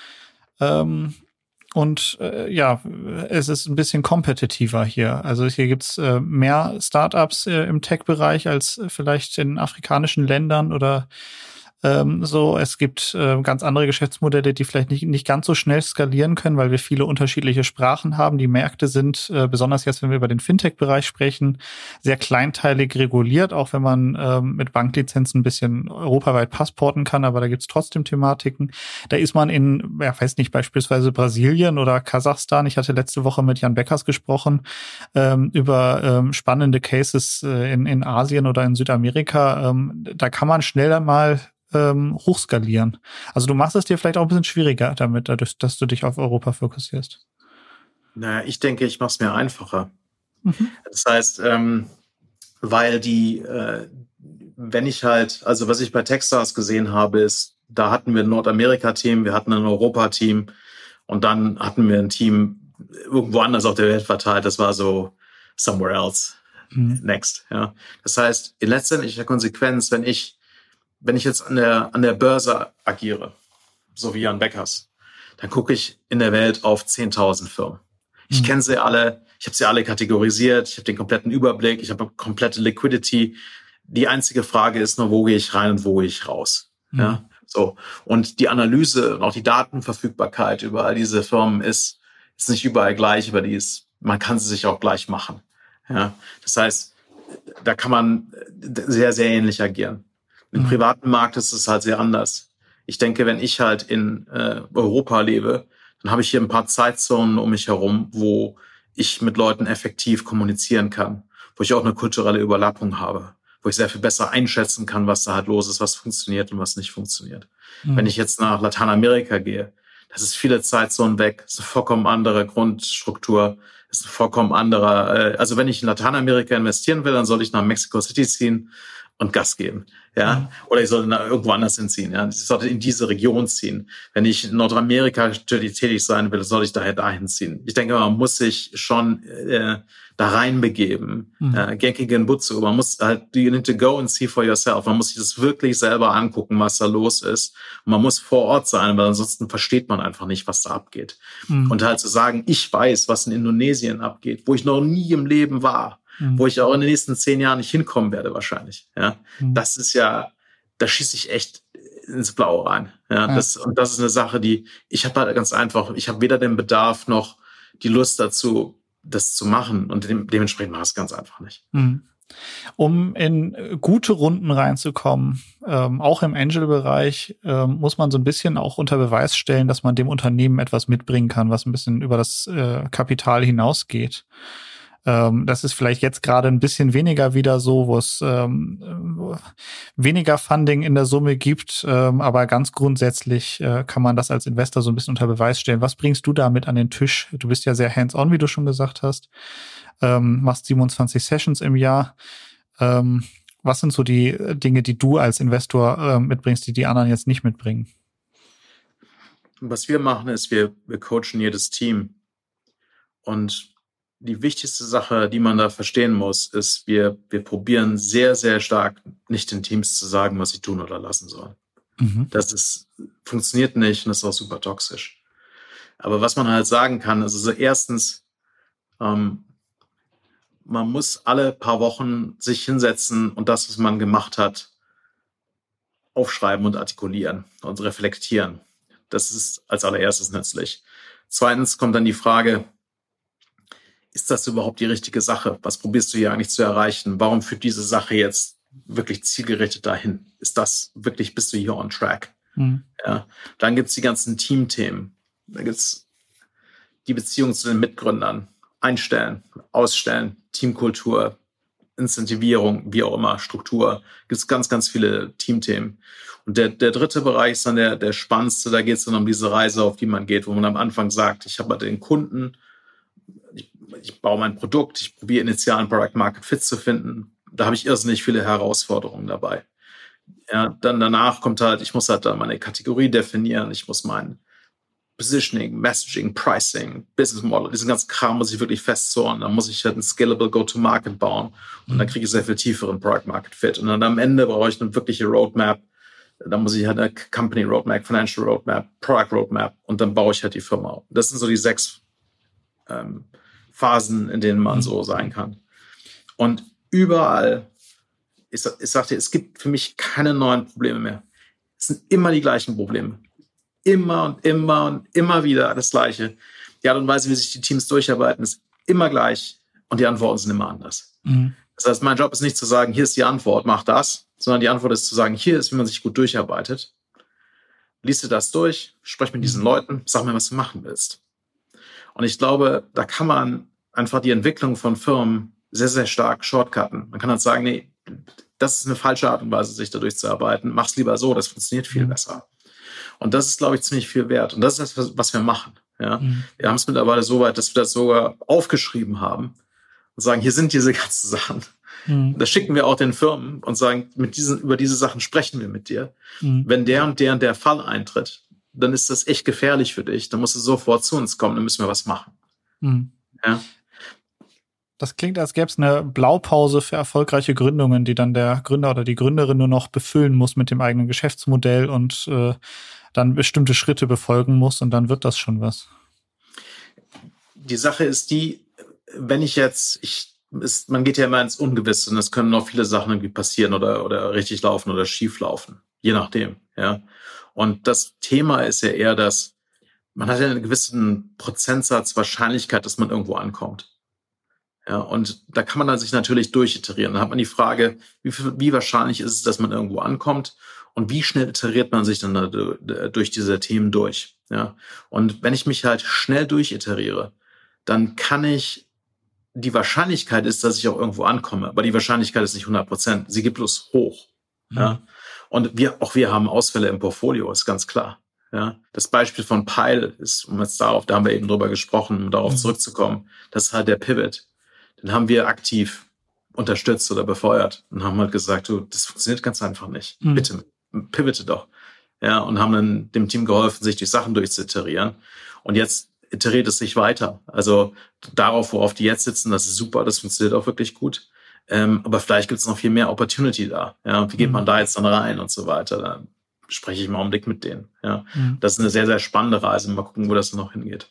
Ähm, Und äh, ja, es ist ein bisschen kompetitiver hier. Also hier gibt's äh, mehr Startups äh, im Tech-Bereich als äh, vielleicht in afrikanischen Ländern oder ähm, so. Es gibt äh, ganz andere Geschäftsmodelle, die vielleicht nicht nicht ganz so schnell skalieren können, weil wir viele unterschiedliche Sprachen haben. Die Märkte sind, äh, besonders jetzt, wenn wir über den Fintech-Bereich sprechen, sehr kleinteilig reguliert, auch wenn man ähm, mit Banklizenzen ein bisschen europaweit passporten kann, aber da gibt's trotzdem Thematiken. Da ist man in, ja, weiß nicht, beispielsweise Brasilien oder Kasachstan. Ich hatte letzte Woche mit Jan Beckers gesprochen ähm, über ähm, spannende Cases äh, in, in Asien oder in Südamerika. Ähm, da kann man schneller mal ähm, hochskalieren. Also du machst es dir vielleicht auch ein bisschen schwieriger damit, dadurch, dass du dich auf Europa fokussierst. Naja, ich denke, ich mache es mir einfacher. Mhm. Das heißt, ähm, weil die, äh, wenn ich halt, also was ich bei Techstars gesehen habe, ist, da hatten wir ein Nordamerika-Team, wir hatten ein Europa-Team und dann hatten wir ein Team irgendwo anders auf der Welt verteilt. Das war so somewhere else, mhm. next. Ja. Das heißt, in letztendlicher Konsequenz, wenn ich wenn ich jetzt an der an der Börse agiere, so wie Jan Beckers, dann gucke ich in der Welt auf zehntausend Firmen. Ich mhm. kenne sie alle, ich habe sie alle kategorisiert, ich habe den kompletten Überblick, ich habe komplette Liquidity. Die einzige Frage ist nur, wo gehe ich rein und wo gehe ich raus? Mhm. Ja, so. Und die Analyse und auch die Datenverfügbarkeit über all diese Firmen ist, ist nicht überall gleich, aber die ist, man kann sie sich auch gleich machen. Ja, das heißt, da kann man sehr, sehr ähnlich agieren. Im mhm. privaten Markt ist es halt sehr anders. Ich denke, wenn ich halt in äh, Europa lebe, dann habe ich hier ein paar Zeitzonen um mich herum, wo ich mit Leuten effektiv kommunizieren kann, wo ich auch eine kulturelle Überlappung habe, wo ich sehr viel besser einschätzen kann, was da halt los ist, was funktioniert und was nicht funktioniert. Mhm. Wenn ich jetzt nach Lateinamerika gehe, das ist viele Zeitzonen weg, das ist eine vollkommen andere Grundstruktur, das ist ein vollkommen anderer, äh, also wenn ich in Lateinamerika investieren will, dann soll ich nach Mexico City ziehen und Gas geben, ja, mhm. oder ich sollte da irgendwo anders hinziehen, ja, ich sollte in diese Region ziehen. Wenn ich in Nordamerika tätig sein will, soll ich daher dahin ziehen. Ich denke, man muss sich schon äh, da reinbegeben, mhm. äh, Genki Genbutsu. Man muss halt, you need to go and see for yourself. Man muss sich das wirklich selber angucken, was da los ist. Und man muss vor Ort sein, weil ansonsten versteht man einfach nicht, was da abgeht. Mhm. Und halt zu sagen, ich weiß, was in Indonesien abgeht, wo ich noch nie im Leben war, mhm. wo ich auch in den nächsten zehn Jahren nicht hinkommen werde wahrscheinlich. Ja, mhm. das ist ja, da schieße ich echt ins Blaue rein. Ja, ja. Das, und das ist eine Sache, die ich habe halt ganz einfach, ich habe weder den Bedarf noch die Lust dazu, das zu machen und de- dementsprechend mache ich es ganz einfach nicht. Mhm. Um in gute Runden reinzukommen, ähm, auch im Angel-Bereich, ähm, muss man so ein bisschen auch unter Beweis stellen, dass man dem Unternehmen etwas mitbringen kann, was ein bisschen über das äh, Kapital hinausgeht. Ähm, das ist vielleicht jetzt gerade ein bisschen weniger wieder so, wo es ähm, weniger Funding in der Summe gibt, ähm, aber ganz grundsätzlich äh, kann man das als Investor so ein bisschen unter Beweis stellen. Was bringst du damit an den Tisch? Du bist ja sehr hands-on, wie du schon gesagt hast, ähm, machst siebenundzwanzig Sessions im Jahr. Ähm, was sind so die Dinge, die du als Investor äh, mitbringst, die die anderen jetzt nicht mitbringen? Was wir machen, ist, wir, wir coachen jedes Team. Und die wichtigste Sache, die man da verstehen muss, ist, wir, wir probieren sehr, sehr stark, nicht den Teams zu sagen, was sie tun oder lassen sollen. Mhm. Das ist, funktioniert nicht und ist auch super toxisch. Aber was man halt sagen kann, ist also erstens, ähm, man muss alle paar Wochen sich hinsetzen und das, was man gemacht hat, aufschreiben und artikulieren und reflektieren. Das ist als allererstes nützlich. Zweitens kommt dann die Frage, ist das überhaupt die richtige Sache? Was probierst du hier eigentlich zu erreichen? Warum führt diese Sache jetzt wirklich zielgerichtet dahin? Ist das wirklich, bist du hier on track? Mhm. Ja. Dann gibt's die ganzen Teamthemen. Da gibt's die Beziehung zu den Mitgründern. Einstellen, ausstellen, Teamkultur, Incentivierung, wie auch immer, Struktur, gibt es ganz, ganz viele Teamthemen. Und der, der dritte Bereich ist dann der, der spannendste, da geht es dann um diese Reise, auf die man geht, wo man am Anfang sagt, ich habe den Kunden, ich, ich baue mein Produkt, ich probiere initial einen Product Market Fit zu finden. Da habe ich irrsinnig viele Herausforderungen dabei. Ja, dann danach kommt halt, ich muss halt dann meine Kategorie definieren, ich muss mein Positioning, Messaging, Pricing, Business Model, diesen ganzen Kram muss ich wirklich festzurren. Dann muss ich halt ein scalable Go-to-Market bauen und dann kriege ich sehr viel tieferen Product Market Fit. Und dann am Ende brauche ich eine wirkliche Roadmap. Dann muss ich halt eine Company Roadmap, Financial Roadmap, Product Roadmap und dann baue ich halt die Firma auf. Das sind so die sechs ähm, Phasen, in denen man so sein kann. Und überall, ich, ich sag dir, es gibt für mich keine neuen Probleme mehr. Es sind immer die gleichen Probleme. Immer und immer und immer wieder das Gleiche. Die Art und Weise, wie sich die Teams durcharbeiten, ist immer gleich und die Antworten sind immer anders. Mhm. Das heißt, mein Job ist nicht zu sagen, hier ist die Antwort, mach das, sondern die Antwort ist zu sagen, hier ist, wie man sich gut durcharbeitet. Lies dir das durch, sprech mit diesen Leuten, sag mir, was du machen willst. Und ich glaube, da kann man einfach die Entwicklung von Firmen sehr, sehr stark shortcutten. Man kann halt sagen, nee, das ist eine falsche Art und Weise, sich da durchzuarbeiten. Mach's lieber so, das funktioniert viel mhm. besser. Und das ist, glaube ich, ziemlich viel wert. Und das ist das, was wir machen. Ja? Mhm. Wir haben es mittlerweile so weit, dass wir das sogar aufgeschrieben haben und sagen, hier sind diese ganzen Sachen. Mhm. Das schicken wir auch den Firmen und sagen, mit diesen, über diese Sachen sprechen wir mit dir. Mhm. Wenn der und der und der Fall eintritt, dann ist das echt gefährlich für dich. Dann musst du sofort zu uns kommen, dann müssen wir was machen. Mhm. Ja? Das klingt, als gäbe es eine Blaupause für erfolgreiche Gründungen, die dann der Gründer oder die Gründerin nur noch befüllen muss mit dem eigenen Geschäftsmodell und äh, dann bestimmte Schritte befolgen muss und dann wird das schon was. Die Sache ist die, wenn ich jetzt, ich, ist, man geht ja immer ins Ungewisse und es können noch viele Sachen irgendwie passieren oder, oder richtig laufen oder schief laufen, je nachdem, ja. Und das Thema ist ja eher, dass man hat ja einen gewissen Prozentsatz Wahrscheinlichkeit, dass man irgendwo ankommt. Ja, und da kann man dann sich natürlich durchiterieren. Dann hat man die Frage, wie, wie wahrscheinlich ist es, dass man irgendwo ankommt und wie schnell iteriert man sich dann da, da, durch diese Themen durch. Ja, und wenn ich mich halt schnell durchiteriere, dann kann ich, die Wahrscheinlichkeit ist, dass ich auch irgendwo ankomme, aber die Wahrscheinlichkeit ist nicht hundert Prozent. Sie geht bloß hoch. Mhm. Ja, und wir, auch wir haben Ausfälle im Portfolio, ist ganz klar. Ja, das Beispiel von Pile ist, um jetzt darauf, da haben wir eben drüber gesprochen, um darauf mhm. zurückzukommen, das ist halt der Pivot. Den haben wir aktiv unterstützt oder befeuert und haben halt gesagt, du, das funktioniert ganz einfach nicht. Mhm. Bitte, pivote doch. Ja, und haben dann dem Team geholfen, sich die Sachen durchzuiterieren. Und jetzt iteriert es sich weiter. Also darauf, worauf die jetzt sitzen, das ist super, das funktioniert auch wirklich gut. Ähm, aber vielleicht gibt es noch viel mehr Opportunity da. Ja, wie geht mhm. man da jetzt dann rein und so weiter? Da spreche ich mal einen Blick mit denen. Ja, mhm. Das ist eine sehr, sehr spannende Reise. Mal gucken, wo das noch hingeht.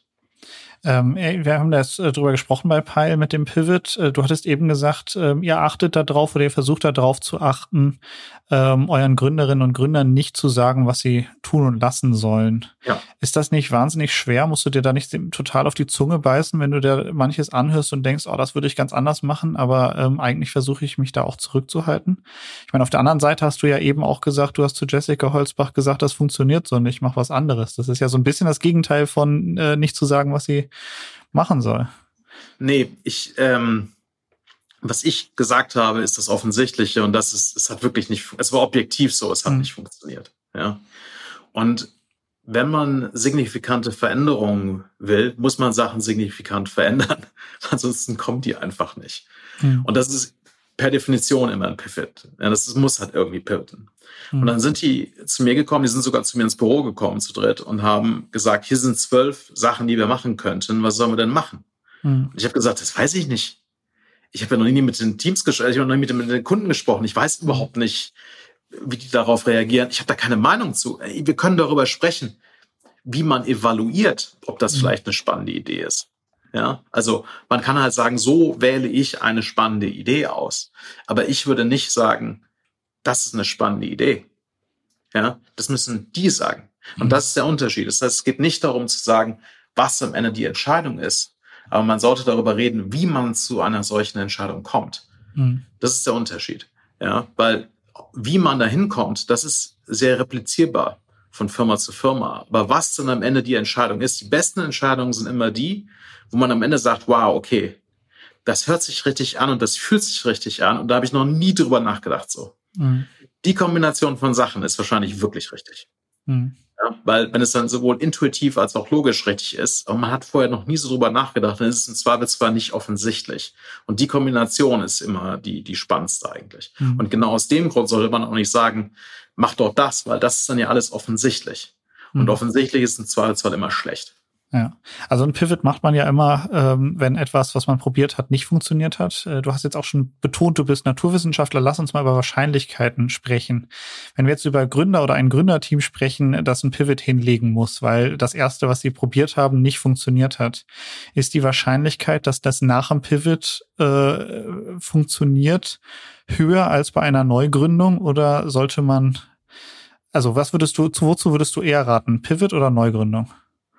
Ähm, wir haben das äh, drüber gesprochen bei Pile mit dem Pivot. Äh, du hattest eben gesagt, äh, ihr achtet da drauf oder ihr versucht da drauf zu achten, ähm, euren Gründerinnen und Gründern nicht zu sagen, was sie tun und lassen sollen. Ja. Ist das nicht wahnsinnig schwer? Musst du dir da nicht total auf die Zunge beißen, wenn du dir manches anhörst und denkst, oh, das würde ich ganz anders machen, aber ähm, eigentlich versuche ich mich da auch zurückzuhalten? Ich meine, auf der anderen Seite hast du ja eben auch gesagt, du hast zu Jessica Holzbach gesagt, das funktioniert so nicht, mach was anderes. Das ist ja so ein bisschen das Gegenteil von äh, nicht zu sagen, was sie machen soll. Nee, ich, ähm, was ich gesagt habe, ist das Offensichtliche und das ist, es hat wirklich nicht, es war objektiv so, es hat mhm. nicht funktioniert. Ja. Und wenn man signifikante Veränderungen will, muss man Sachen signifikant verändern. Ansonsten kommt die einfach nicht. Mhm. Und das ist per Definition immer ein Pivot. Ja, das ist, muss halt irgendwie pivoten. Mhm. Und dann sind die zu mir gekommen, die sind sogar zu mir ins Büro gekommen zu dritt und haben gesagt, hier sind zwölf Sachen, die wir machen könnten. Was sollen wir denn machen? Mhm. Und ich habe gesagt, das weiß ich nicht. Ich habe ja noch nie mit den Teams gesprochen, ich habe noch nie mit den, mit den Kunden gesprochen. Ich weiß überhaupt nicht, wie die darauf reagieren. Ich habe da keine Meinung zu. Wir können darüber sprechen, wie man evaluiert, ob das mhm. vielleicht eine spannende Idee ist. Ja, also man kann halt sagen, so wähle ich eine spannende Idee aus. Aber ich würde nicht sagen, das ist eine spannende Idee. Ja, das müssen die sagen. Und mhm. das ist der Unterschied. Das heißt, es geht nicht darum zu sagen, was am Ende die Entscheidung ist. Aber man sollte darüber reden, wie man zu einer solchen Entscheidung kommt. Mhm. Das ist der Unterschied. Ja, weil wie man da hinkommt, das ist sehr replizierbar von Firma zu Firma. Aber was dann am Ende die Entscheidung ist, die besten Entscheidungen sind immer die, wo man am Ende sagt, wow, okay, das hört sich richtig an und das fühlt sich richtig an und da habe ich noch nie drüber nachgedacht so. Mhm. Die Kombination von Sachen ist wahrscheinlich wirklich richtig. Mhm. Ja, weil wenn es dann sowohl intuitiv als auch logisch richtig ist, und man hat vorher noch nie so drüber nachgedacht, dann ist es im Zweifelsfall nicht offensichtlich. Und die Kombination ist immer die, die spannendste eigentlich. Mhm. Und genau aus dem Grund sollte man auch nicht sagen, mach doch das, weil das ist dann ja alles offensichtlich. Mhm. Und offensichtlich ist im Zweifelsfall immer schlecht. Ja, also ein Pivot macht man ja immer, ähm, wenn etwas, was man probiert hat, nicht funktioniert hat. Äh, du hast jetzt auch schon betont, du bist Naturwissenschaftler. Lass uns mal über Wahrscheinlichkeiten sprechen. Wenn wir jetzt über Gründer oder ein Gründerteam sprechen, das ein Pivot hinlegen muss, weil das erste, was sie probiert haben, nicht funktioniert hat, ist die Wahrscheinlichkeit, dass das nach dem Pivot äh, funktioniert, höher als bei einer Neugründung? Oder sollte man, also was würdest du, zu wozu würdest du eher raten? Pivot oder Neugründung?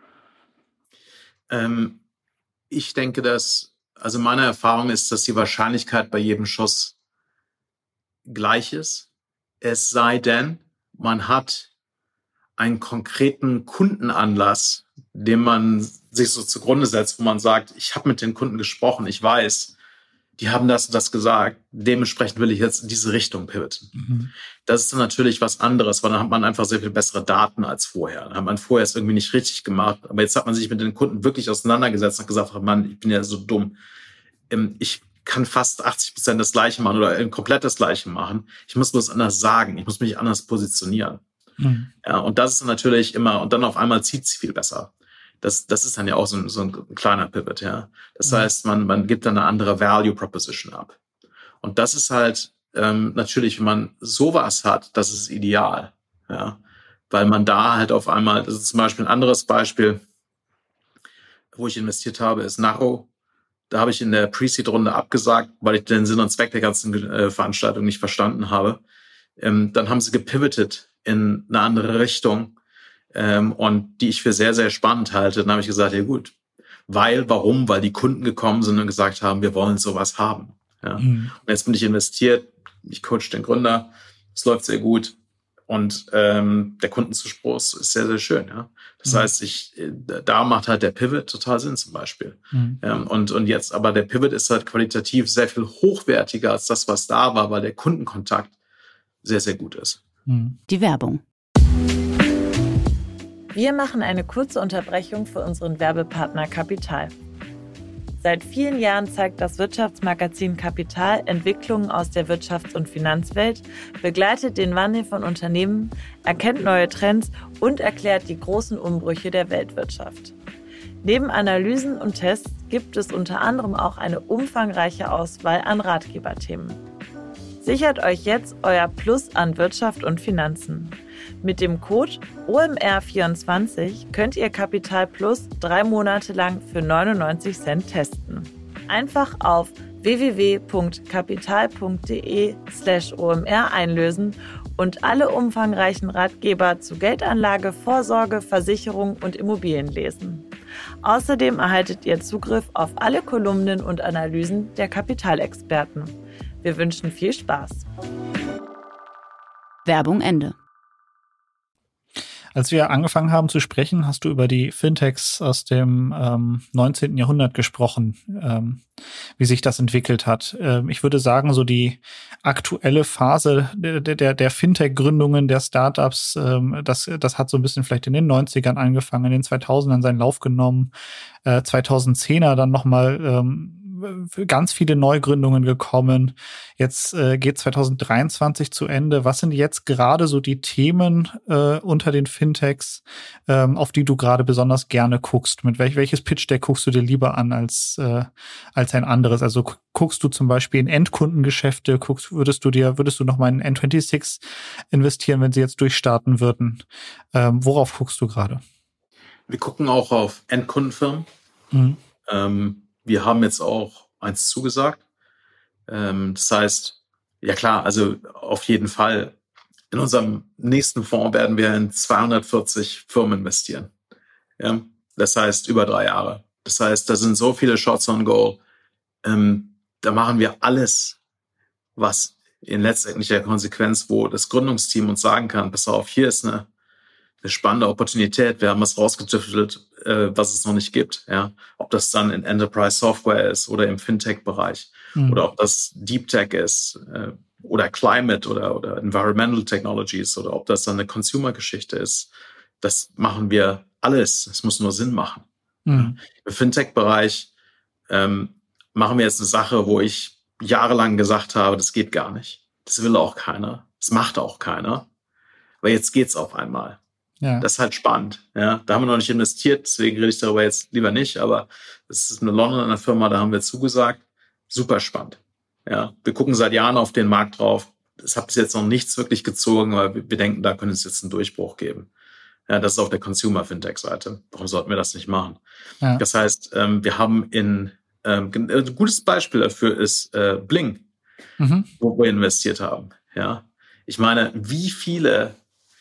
Ich denke, dass, also meine Erfahrung ist, dass die Wahrscheinlichkeit bei jedem Schuss gleich ist. Es sei denn, man hat einen konkreten Kundenanlass, den man sich so zugrunde setzt, wo man sagt, ich habe mit den Kunden gesprochen, ich weiß, die haben das und das gesagt, dementsprechend will ich jetzt in diese Richtung pivoten. Mhm. Das ist dann natürlich was anderes, weil dann hat man einfach sehr viel bessere Daten als vorher. Dann hat man vorher es irgendwie nicht richtig gemacht, aber jetzt hat man sich mit den Kunden wirklich auseinandergesetzt und gesagt, Mann, ich bin ja so dumm. Ich kann fast achtzig Prozent das Gleiche machen oder komplett das Gleiche machen. Ich muss bloß anders sagen, ich muss mich anders positionieren. Mhm. Ja, und das ist natürlich immer, und dann auf einmal zieht es viel besser. Das, das ist dann ja auch so ein, so ein kleiner Pivot, ja. Das mhm. heißt, man, man gibt dann eine andere Value Proposition ab. Und das ist halt ähm, natürlich, wenn man sowas hat, das ist ideal, ja. Weil man da halt auf einmal, das ist zum Beispiel ein anderes Beispiel, wo ich investiert habe, ist Narro. Da habe ich in der Pre-Seed-Runde abgesagt, weil ich den Sinn und Zweck der ganzen äh, Veranstaltung nicht verstanden habe. Ähm, dann haben sie gepivotet in eine andere Richtung. Ähm, und die ich für sehr, sehr spannend halte. Dann habe ich gesagt, ja gut, weil, warum? Weil die Kunden gekommen sind und gesagt haben, wir wollen sowas haben. Ja. Mhm. Und jetzt bin ich investiert, ich coach den Gründer, es läuft sehr gut und ähm, der Kundenzuspruch ist sehr, sehr schön. Ja. Das mhm. heißt, ich da macht halt der Pivot total Sinn zum Beispiel. Mhm. Ähm, und, und jetzt, aber der Pivot ist halt qualitativ sehr viel hochwertiger als das, was da war, weil der Kundenkontakt sehr, sehr gut ist. Mhm. Die Werbung. Wir machen eine kurze Unterbrechung für unseren Werbepartner Kapital. Seit vielen Jahren zeigt das Wirtschaftsmagazin Kapital Entwicklungen aus der Wirtschafts- und Finanzwelt, begleitet den Wandel von Unternehmen, erkennt neue Trends und erklärt die großen Umbrüche der Weltwirtschaft. Neben Analysen und Tests gibt es unter anderem auch eine umfangreiche Auswahl an Ratgeberthemen. Sichert euch jetzt euer Plus an Wirtschaft und Finanzen. Mit dem Code O M R vierundzwanzig könnt ihr Kapital Plus drei Monate lang für neunundneunzig Cent testen. Einfach auf w w w punkt kapital punkt d e slash o m r einlösen und alle umfangreichen Ratgeber zu Geldanlage, Vorsorge, Versicherung und Immobilien lesen. Außerdem erhaltet ihr Zugriff auf alle Kolumnen und Analysen der Kapitalexperten. Wir wünschen viel Spaß. Werbung Ende. Als wir angefangen haben zu sprechen, hast du über die Fintechs aus dem ähm, neunzehnten Jahrhundert gesprochen, ähm, wie sich das entwickelt hat. Ähm, ich würde sagen, so die aktuelle Phase der, der, der Fintech-Gründungen, der Startups, ähm, das, das hat so ein bisschen vielleicht in den neunzigern angefangen, in den zweitausendern seinen Lauf genommen, äh, zweitausendzehner dann nochmal ähm, ganz viele Neugründungen gekommen. Jetzt äh, geht zwanzig dreiundzwanzig zu Ende. Was sind jetzt gerade so die Themen äh, unter den Fintechs, ähm, auf die du gerade besonders gerne guckst? Mit welch, welches Pitch-Deck guckst du dir lieber an als äh, als ein anderes? Also guckst du zum Beispiel in Endkundengeschäfte? Guckst, würdest du dir, würdest du noch mal in N sechsundzwanzig investieren, wenn sie jetzt durchstarten würden? Ähm, worauf guckst du gerade? Wir gucken auch auf Endkundenfirmen. Mhm. Ähm, Wir haben jetzt auch eins zugesagt. Ähm, das heißt, ja klar, also auf jeden Fall. In unserem nächsten Fonds werden wir in zweihundertvierzig Firmen investieren. Ja, das heißt über drei Jahre. Das heißt, da sind so viele Shots on Goal. Ähm, da machen wir alles, was in letztendlicher Konsequenz, wo das Gründungsteam uns sagen kann, pass auf, hier ist eine eine spannende Opportunität. Wir haben was rausgetüftelt, äh, was es noch nicht gibt. Ja, ob das dann in Enterprise Software ist oder im Fintech-Bereich mhm. oder ob das Deep Tech ist äh, oder Climate oder oder Environmental Technologies oder ob das dann eine Consumer-Geschichte ist. Das machen wir alles. Es muss nur Sinn machen. Mhm. Ja. Im Fintech-Bereich ähm, machen wir jetzt eine Sache, wo ich jahrelang gesagt habe, das geht gar nicht. Das will auch keiner. Das macht auch keiner. Aber jetzt geht's auf einmal. Ja. Das ist halt spannend. Ja, da haben wir noch nicht investiert, deswegen rede ich darüber jetzt lieber nicht. Aber es ist eine Londoner Firma, da haben wir zugesagt. Super spannend. Ja, wir gucken seit Jahren auf den Markt drauf. Es hat bis jetzt noch nichts wirklich gezogen, aber wir denken, da könnte es jetzt einen Durchbruch geben. Ja, das ist auf der Consumer-Fintech-Seite. Warum sollten wir das nicht machen? Ja. Das heißt, wir haben in ähm, ein gutes Beispiel dafür ist äh, Bling, mhm. wo wir investiert haben. Ja, ich meine, wie viele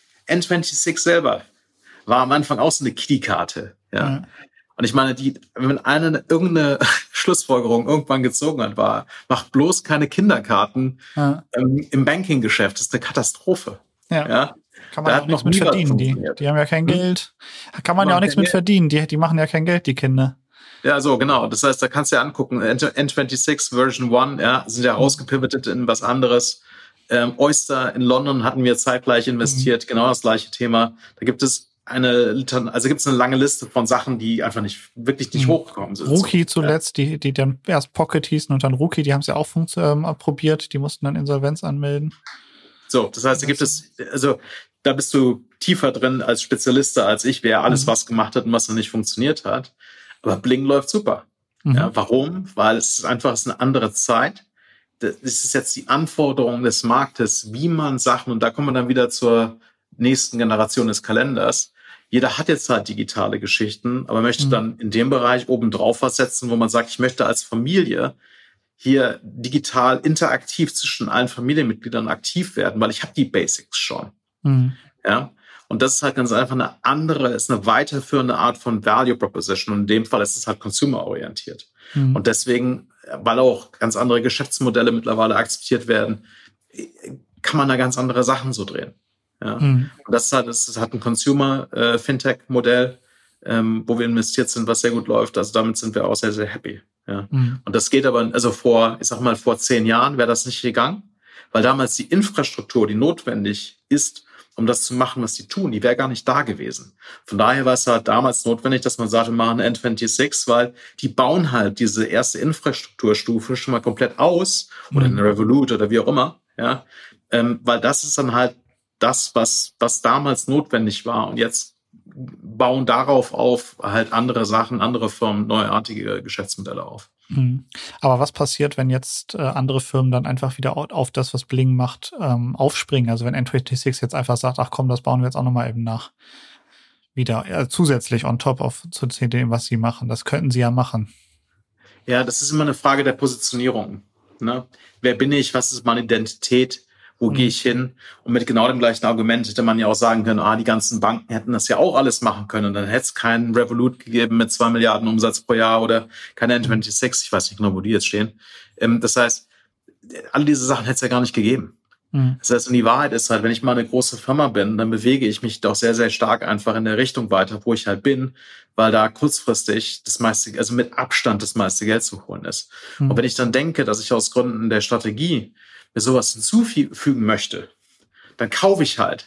N sechsundzwanzig selber war am Anfang auch so eine Kiddie-Karte. Ja. ja. Und ich meine, die, wenn eine irgendeine Schlussfolgerung irgendwann gezogen hat, war, macht bloß keine Kinderkarten ja. ähm, im Banking-Geschäft. Das ist eine Katastrophe. Ja. ja. Kann man da auch nichts mit verdienen. Die, die haben ja kein hm? Geld. Kann man ja auch nichts mit Geld. verdienen. Die, die machen ja kein Geld, die Kinder. Ja, so, genau. Das heißt, da kannst du ja angucken, N sechsundzwanzig Version eins, ja, sind ja ausgepivotet in was anderes. Ähm, Oyster in London hatten wir zeitgleich investiert, mhm. genau das gleiche Thema. Da gibt es eine, also gibt es eine lange Liste von Sachen, die einfach nicht, wirklich nicht mhm. hochgekommen sind. Rookie zuletzt, ja. die, die dann erst Pocket hießen und dann Rookie, die haben es ja auch ähm, probiert, die mussten dann Insolvenz anmelden. So, das heißt, da gibt es, also, da bist du tiefer drin als Spezialist als ich, wer alles mhm. was gemacht hat und was noch nicht funktioniert hat. Aber Bling läuft super. Mhm. Ja, warum? Weil es ist einfach es ist eine andere Zeit. Das ist jetzt die Anforderung des Marktes, wie man Sachen, und da kommen wir dann wieder zur nächsten Generation des Kalenders. Jeder hat jetzt halt digitale Geschichten, aber möchte mhm. dann in dem Bereich oben drauf was setzen, wo man sagt, ich möchte als Familie hier digital interaktiv zwischen allen Familienmitgliedern aktiv werden, weil ich habe die Basics schon. Mhm. Ja. Und das ist halt ganz einfach eine andere, ist eine weiterführende Art von Value Proposition. Und in dem Fall ist es halt consumer-orientiert. Mhm. Und deswegen, weil auch ganz andere Geschäftsmodelle mittlerweile akzeptiert werden, kann man da ganz andere Sachen so drehen. Ja. Mhm. Und das ist halt, das ist halt ein Consumer-Fintech-Modell, ähm, wo wir investiert sind, was sehr gut läuft. Also damit sind wir auch sehr, sehr happy. Ja. Mhm. Und das geht aber, also vor, ich sag mal, vor zehn Jahren wäre das nicht gegangen, weil damals die Infrastruktur, die notwendig ist, um das zu machen, was die tun, die wäre gar nicht da gewesen. Von daher war es halt damals notwendig, dass man sagte, wir machen N sechsundzwanzig, weil die bauen halt diese erste Infrastrukturstufe schon mal komplett aus mhm. oder eine Revolut oder wie auch immer, ja, ähm, weil das ist dann halt das, was was damals notwendig war und jetzt bauen darauf auf halt andere Sachen, andere Firmen, neuartige Geschäftsmodelle auf. Aber was passiert, wenn jetzt äh, andere Firmen dann einfach wieder auf das, was Bling macht, ähm, aufspringen? Also wenn N sechsundzwanzig jetzt einfach sagt, ach komm, das bauen wir jetzt auch nochmal eben nach. Wieder äh, zusätzlich on top auf zu dem, was sie machen. Das könnten sie ja machen. Ja, das ist immer eine Frage der Positionierung. Ne? Wer bin ich? Was ist meine Identität? Wo mhm. gehe ich hin? Und mit genau dem gleichen Argument hätte man ja auch sagen können, ah, die ganzen Banken hätten das ja auch alles machen können. Und dann hätte es keinen Revolut gegeben mit zwei Milliarden Umsatz pro Jahr oder keine N sechsundzwanzig. Ich weiß nicht genau, wo die jetzt stehen. Ähm, das heißt, alle diese Sachen hätte es ja gar nicht gegeben. Mhm. Das heißt, und die Wahrheit ist halt, wenn ich mal eine große Firma bin, dann bewege ich mich doch sehr, sehr stark einfach in der Richtung weiter, wo ich halt bin, weil da kurzfristig das meiste, also mit Abstand das meiste Geld zu holen ist. Mhm. Und wenn ich dann denke, dass ich aus Gründen der Strategie mir sowas hinzufügen möchte, dann kaufe ich halt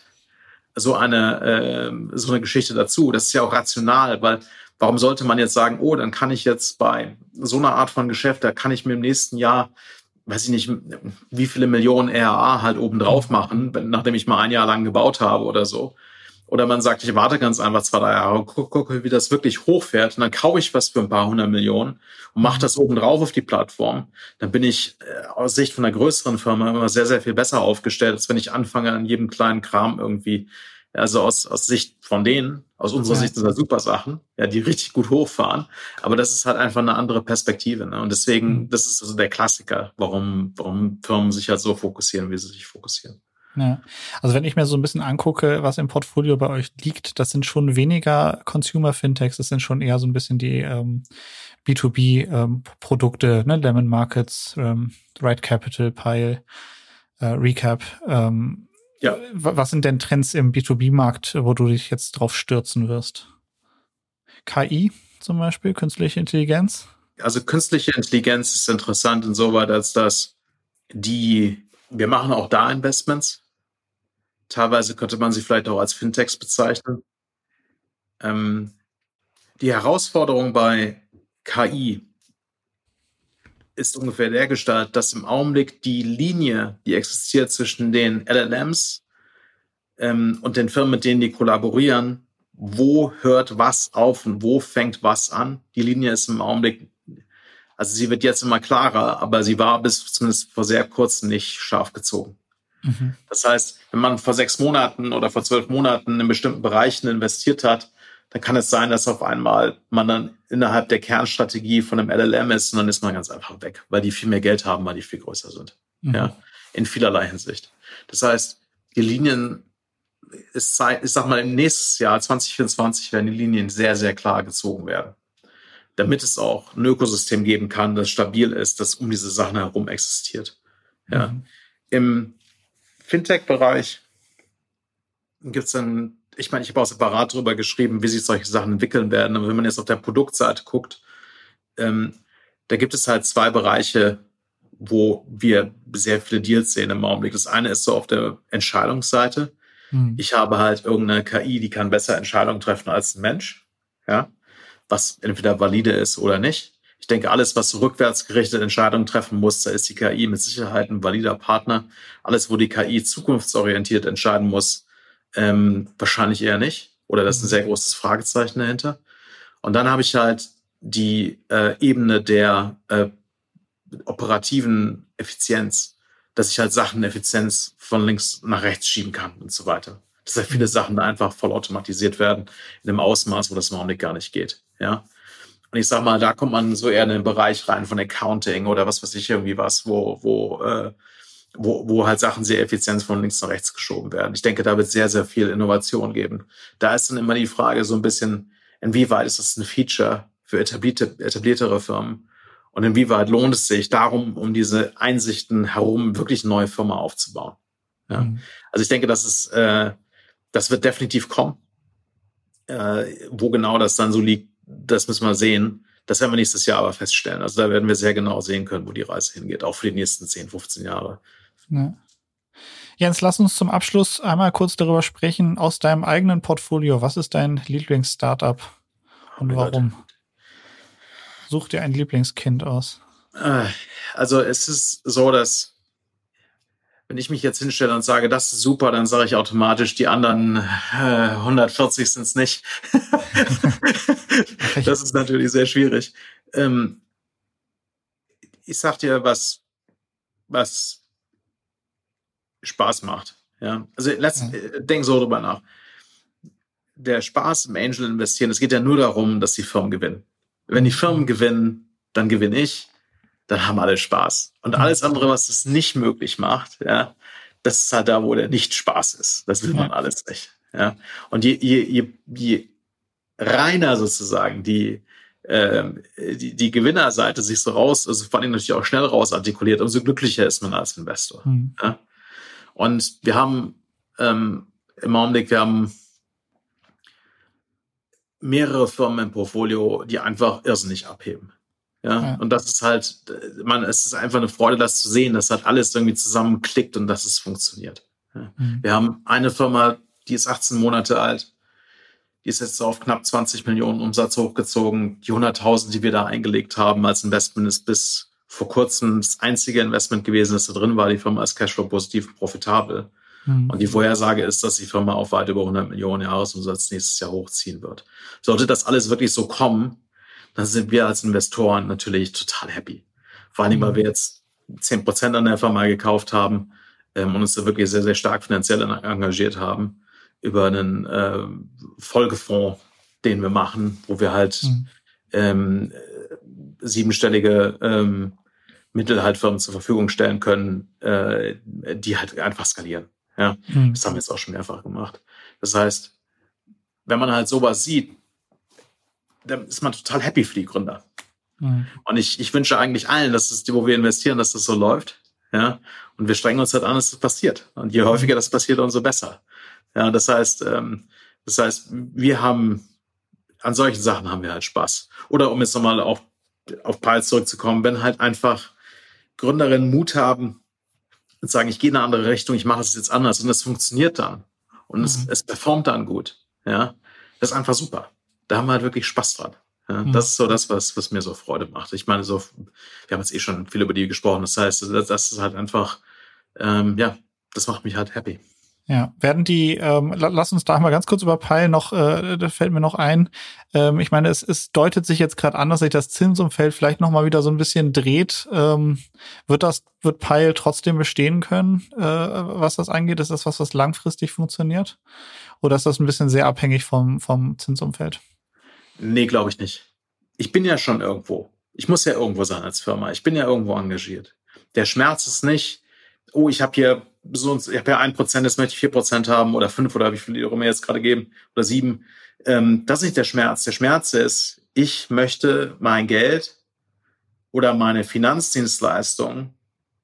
so eine äh, so eine Geschichte dazu. Das ist ja auch rational, weil warum sollte man jetzt sagen, oh, dann kann ich jetzt bei so einer Art von Geschäft, da kann ich mir im nächsten Jahr, weiß ich nicht, wie viele Millionen R A halt oben drauf machen, nachdem ich mal ein Jahr lang gebaut habe oder so. Oder man sagt, ich warte ganz einfach zwei, drei Jahre, gucke, guck, wie das wirklich hochfährt und dann kaufe ich was für ein paar hundert Millionen und mache das oben drauf auf die Plattform. Dann bin ich äh, aus Sicht von einer größeren Firma immer sehr, sehr viel besser aufgestellt, als wenn ich anfange, an jedem kleinen Kram irgendwie, also aus, aus Sicht von denen, aus unserer ja. Sicht sind das super Sachen, ja, die richtig gut hochfahren. Aber das ist halt einfach eine andere Perspektive. Ne? Und deswegen, mhm. das ist also der Klassiker, warum, warum Firmen sich halt so fokussieren, wie sie sich fokussieren. Ja, also wenn ich mir so ein bisschen angucke, was im Portfolio bei euch liegt, das sind schon weniger Consumer-Fintechs, das sind schon eher so ein bisschen die ähm, B zwei B-Produkte, ähm, ne? Lemon Markets, ähm, Right Capital, Pile, äh, Recap. Ähm, Ja. Was sind denn Trends im B zwei B-Markt, wo du dich jetzt drauf stürzen wirst? K I zum Beispiel, künstliche Intelligenz? Also künstliche Intelligenz ist interessant insoweit, als dass die, wir machen auch da Investments. Teilweise könnte man sie vielleicht auch als Fintechs bezeichnen. Ähm, die Herausforderung bei K I ist ungefähr der Gestalt, dass im Augenblick die Linie, die existiert zwischen den L L Ms ähm, und den Firmen, mit denen die kollaborieren, wo hört was auf und wo fängt was an. Die Linie ist im Augenblick, also sie wird jetzt immer klarer, aber sie war bis zumindest vor sehr kurzem nicht scharf gezogen. Mhm. Das heißt, wenn man vor sechs Monaten oder vor zwölf Monaten in bestimmten Bereichen investiert hat, dann kann es sein, dass auf einmal man dann innerhalb der Kernstrategie von einem L L M ist und dann ist man ganz einfach weg, weil die viel mehr Geld haben, weil die viel größer sind. Mhm. Ja, in vielerlei Hinsicht. Das heißt, die Linien, ist Zeit, ich sag mal, im nächsten Jahr, zwanzig vierundzwanzig, werden die Linien sehr, sehr klar gezogen werden. Damit es auch ein Ökosystem geben kann, das stabil ist, das um diese Sachen herum existiert. Ja. Mhm. Im Fintech-Bereich gibt es dann, ich meine, ich habe auch separat darüber geschrieben, wie sich solche Sachen entwickeln werden. Aber wenn man jetzt auf der Produktseite guckt, ähm, da gibt es halt zwei Bereiche, wo wir sehr viele Deals sehen im Augenblick. Das eine ist so auf der Entscheidungsseite. Hm. Ich habe halt irgendeine K I, die kann besser Entscheidungen treffen als ein Mensch, ja, was entweder valide ist oder nicht. Ich denke, alles, was rückwärtsgerichtete Entscheidungen treffen muss, da ist die K I mit Sicherheit ein valider Partner. Alles, wo die K I zukunftsorientiert entscheiden muss, ähm, wahrscheinlich eher nicht. Oder das ist ein sehr großes Fragezeichen dahinter. Und dann habe ich halt die äh, Ebene der äh, operativen Effizienz, dass ich halt Sachen Effizienz von links nach rechts schieben kann und so weiter. Dass halt viele Sachen einfach voll automatisiert werden in einem Ausmaß, wo das im Augenblick gar nicht geht. Ja. Und ich sag mal, da kommt man so eher in den Bereich rein von Accounting oder was weiß ich, irgendwie was, wo, wo, äh, wo, wo halt Sachen sehr effizient von links nach rechts geschoben werden. Ich denke, da wird sehr, sehr viel Innovation geben. Da ist dann immer die Frage so ein bisschen, inwieweit ist das ein Feature für etablierte, etabliertere Firmen und inwieweit lohnt es sich darum, um diese Einsichten herum wirklich eine neue Firma aufzubauen. Ja? Mhm. Also ich denke, das ist, äh, das wird definitiv kommen. Äh, wo genau das dann so liegt, das müssen wir sehen. Das werden wir nächstes Jahr aber feststellen. Also da werden wir sehr genau sehen können, wo die Reise hingeht, auch für die nächsten zehn, fünfzehn Jahre. Ja. Jens, lass uns zum Abschluss einmal kurz darüber sprechen, aus deinem eigenen Portfolio. Was ist dein Lieblings-Startup und oh warum? Gott. Such dir ein Lieblingskind aus. Also es ist so, dass wenn ich mich jetzt hinstelle und sage, das ist super, dann sage ich automatisch, die anderen äh, hundertvierzig sind es nicht. Das ist natürlich sehr schwierig. Ähm, ich sag dir, was, was Spaß macht. Ja? Also let's, ja. denk so drüber nach. Der Spaß im Angel investieren, es geht ja nur darum, dass die Firmen gewinnen. Wenn die Firmen gewinnen, dann gewinne ich, dann haben alle Spaß. Und alles andere, was es nicht möglich macht, ja, das ist halt da, wo der Nicht-Spaß ist. Das will man ja. alles nicht. Ja. Und je, je, je, je reiner sozusagen die, ähm, die, die Gewinnerseite sich so raus, also vor allem natürlich auch schnell raus artikuliert, umso glücklicher ist man als Investor. Mhm. Ja. Und wir haben ähm, im Augenblick, wir haben mehrere Firmen im Portfolio, die einfach irrsinnig abheben. Ja? ja. Und das ist halt, man, es ist einfach eine Freude, das zu sehen, dass halt alles irgendwie zusammenklickt und dass es funktioniert. Ja. Mhm. Wir haben eine Firma, die ist achtzehn Monate alt, die ist jetzt auf knapp zwanzig Millionen Umsatz hochgezogen. Die hunderttausend, die wir da eingelegt haben als Investment, ist bis vor kurzem das einzige Investment gewesen, das da drin war. Die Firma ist Cashflow positiv und profitabel. Und die Vorhersage ist, dass die Firma auf weit über hundert Millionen Jahresumsatz nächstes Jahr hochziehen wird. Sollte das alles wirklich so kommen, dann sind wir als Investoren natürlich total happy. Vor allem, weil wir jetzt zehn Prozent an der Firma gekauft haben ähm, und uns da wirklich sehr, sehr stark finanziell engagiert haben über einen äh, Folgefonds, den wir machen, wo wir halt mhm. ähm, siebenstellige ähm, Mittel halt Firmen zur Verfügung stellen können, äh, die halt einfach skalieren. Ja, mhm. Das haben wir jetzt auch schon mehrfach gemacht. Das heißt, wenn man halt sowas sieht, dann ist man total happy für die Gründer. Mhm. Und ich, ich wünsche eigentlich allen, dass es, wo wir investieren, dass das so läuft. Ja, Und wir strengen uns halt an, dass das passiert. Und je häufiger das passiert, umso besser. Ja, das heißt, ähm, das heißt, wir haben, an solchen Sachen haben wir halt Spaß. Oder um jetzt nochmal auf, auf Pile zurückzukommen, wenn halt einfach Gründerinnen Mut haben und sagen, ich gehe in eine andere Richtung, ich mache das jetzt anders und das funktioniert dann. Und mhm. es, es performt dann gut. Ja, das ist einfach super. Da haben wir halt wirklich Spaß dran. Ja, mhm. Das ist so das, was, was mir so Freude macht. Ich meine, so, wir haben jetzt eh schon viel über die gesprochen. Das heißt, das, das ist halt einfach, ähm, ja, das macht mich halt happy. Ja, werden die, ähm, lass uns da mal ganz kurz über Pile noch, äh, da fällt mir noch ein, ähm, ich meine, es, es deutet sich jetzt gerade an, dass sich das Zinsumfeld vielleicht noch mal wieder so ein bisschen dreht. Ähm, wird das, wird Pile trotzdem bestehen können, äh, was das angeht? Ist das was, was langfristig funktioniert? Oder ist das ein bisschen sehr abhängig vom, vom Zinsumfeld? Nee, glaube ich nicht. Ich bin ja schon irgendwo. Ich muss ja irgendwo sein als Firma. Ich bin ja irgendwo engagiert. Der Schmerz ist nicht, oh, ich habe hier so, ich habe ja ein Prozent, jetzt möchte ich vier Prozent haben oder fünf oder wie viel Euro mir jetzt gerade geben oder sieben. Ähm, das ist nicht der Schmerz. Der Schmerz ist, ich möchte mein Geld oder meine Finanzdienstleistung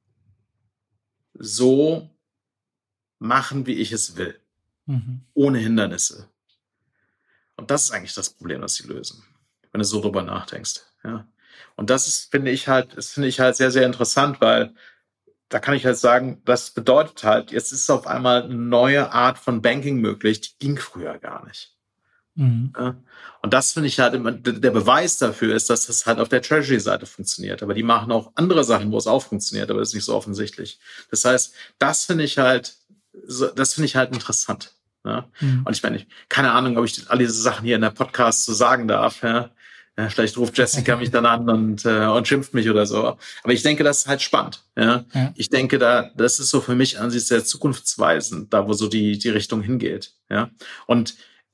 so machen, wie ich es will. Mhm. Ohne Hindernisse. Und das ist eigentlich das Problem, das sie lösen, wenn du so drüber nachdenkst. Ja. Und das ist, finde ich halt, das finde ich halt sehr, sehr interessant, weil da kann ich halt sagen, das bedeutet halt, jetzt ist auf einmal eine neue Art von Banking möglich, die ging früher gar nicht. Mhm. Ja. Und das finde ich halt immer, der Beweis dafür ist, dass das halt auf der Treasury-Seite funktioniert. Aber die machen auch andere Sachen, wo es auch funktioniert, aber das ist nicht so offensichtlich. Das heißt, das finde ich halt, das finde ich halt interessant. Ja. Mhm. Und ich meine, keine Ahnung, ob ich all diese Sachen hier in der Podcast so sagen darf. Ja. Ja, vielleicht ruft Jessica mich dann an und, äh, und schimpft mich oder so. Aber ich denke, das ist halt spannend. Ja? Ja. Ich denke, da, das ist so für mich an sich sehr zukunftsweisend, da wo so die, die Richtung hingeht. Ja? Und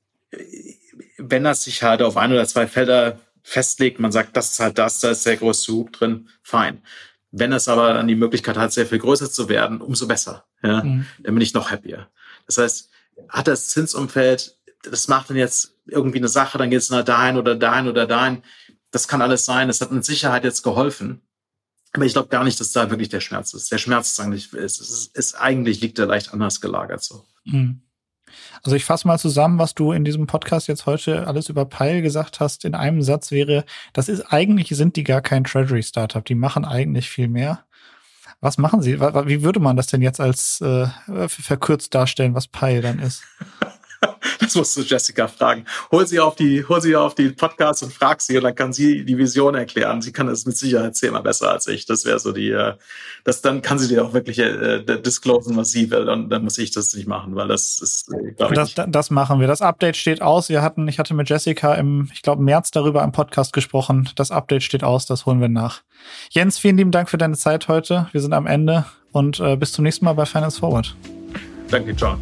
wenn das sich halt auf ein oder zwei Felder festlegt, man sagt, das ist halt das, da ist der größte Hub drin, fein. Wenn es aber dann die Möglichkeit hat, sehr viel größer zu werden, umso besser. Ja? Mhm. Dann bin ich noch happier. Das heißt, hat das Zinsumfeld, das macht dann jetzt irgendwie eine Sache, dann geht es halt dahin oder dahin oder dahin. Das kann alles sein. Das hat mit Sicherheit jetzt geholfen. Aber ich glaube gar nicht, dass da wirklich der Schmerz ist. Der Schmerz ist eigentlich, ist, ist, ist eigentlich liegt der leicht anders gelagert so. Also ich fasse mal zusammen, was du in diesem Podcast jetzt heute alles über Pile gesagt hast. In einem Satz wäre, das ist eigentlich, sind die gar kein Treasury-Startup. Die machen eigentlich viel mehr. Was machen sie? Wie würde man das denn jetzt als äh, verkürzt darstellen, was Pile dann ist? Das musst du Jessica fragen. Hol sie auf die, hol sie auf die Podcast und frag sie und dann kann sie die Vision erklären. Sie kann das mit Sicherheit zehnmal besser als ich. Das wäre so die, das, dann kann sie dir auch wirklich äh, disclosen, was sie will und dann muss ich das nicht machen, weil das ist, glaube ich. Das, das machen wir. Das Update steht aus. Wir hatten, ich hatte mit Jessica im, ich glaube, März darüber im Podcast gesprochen. Das Update steht aus, das holen wir nach. Jens, vielen lieben Dank für deine Zeit heute. Wir sind am Ende und äh, bis zum nächsten Mal bei Finance Forward. Danke, John.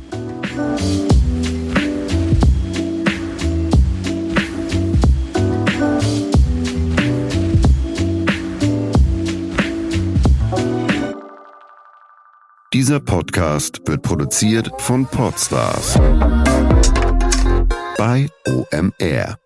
Dieser Podcast wird produziert von Podstars bei O M R.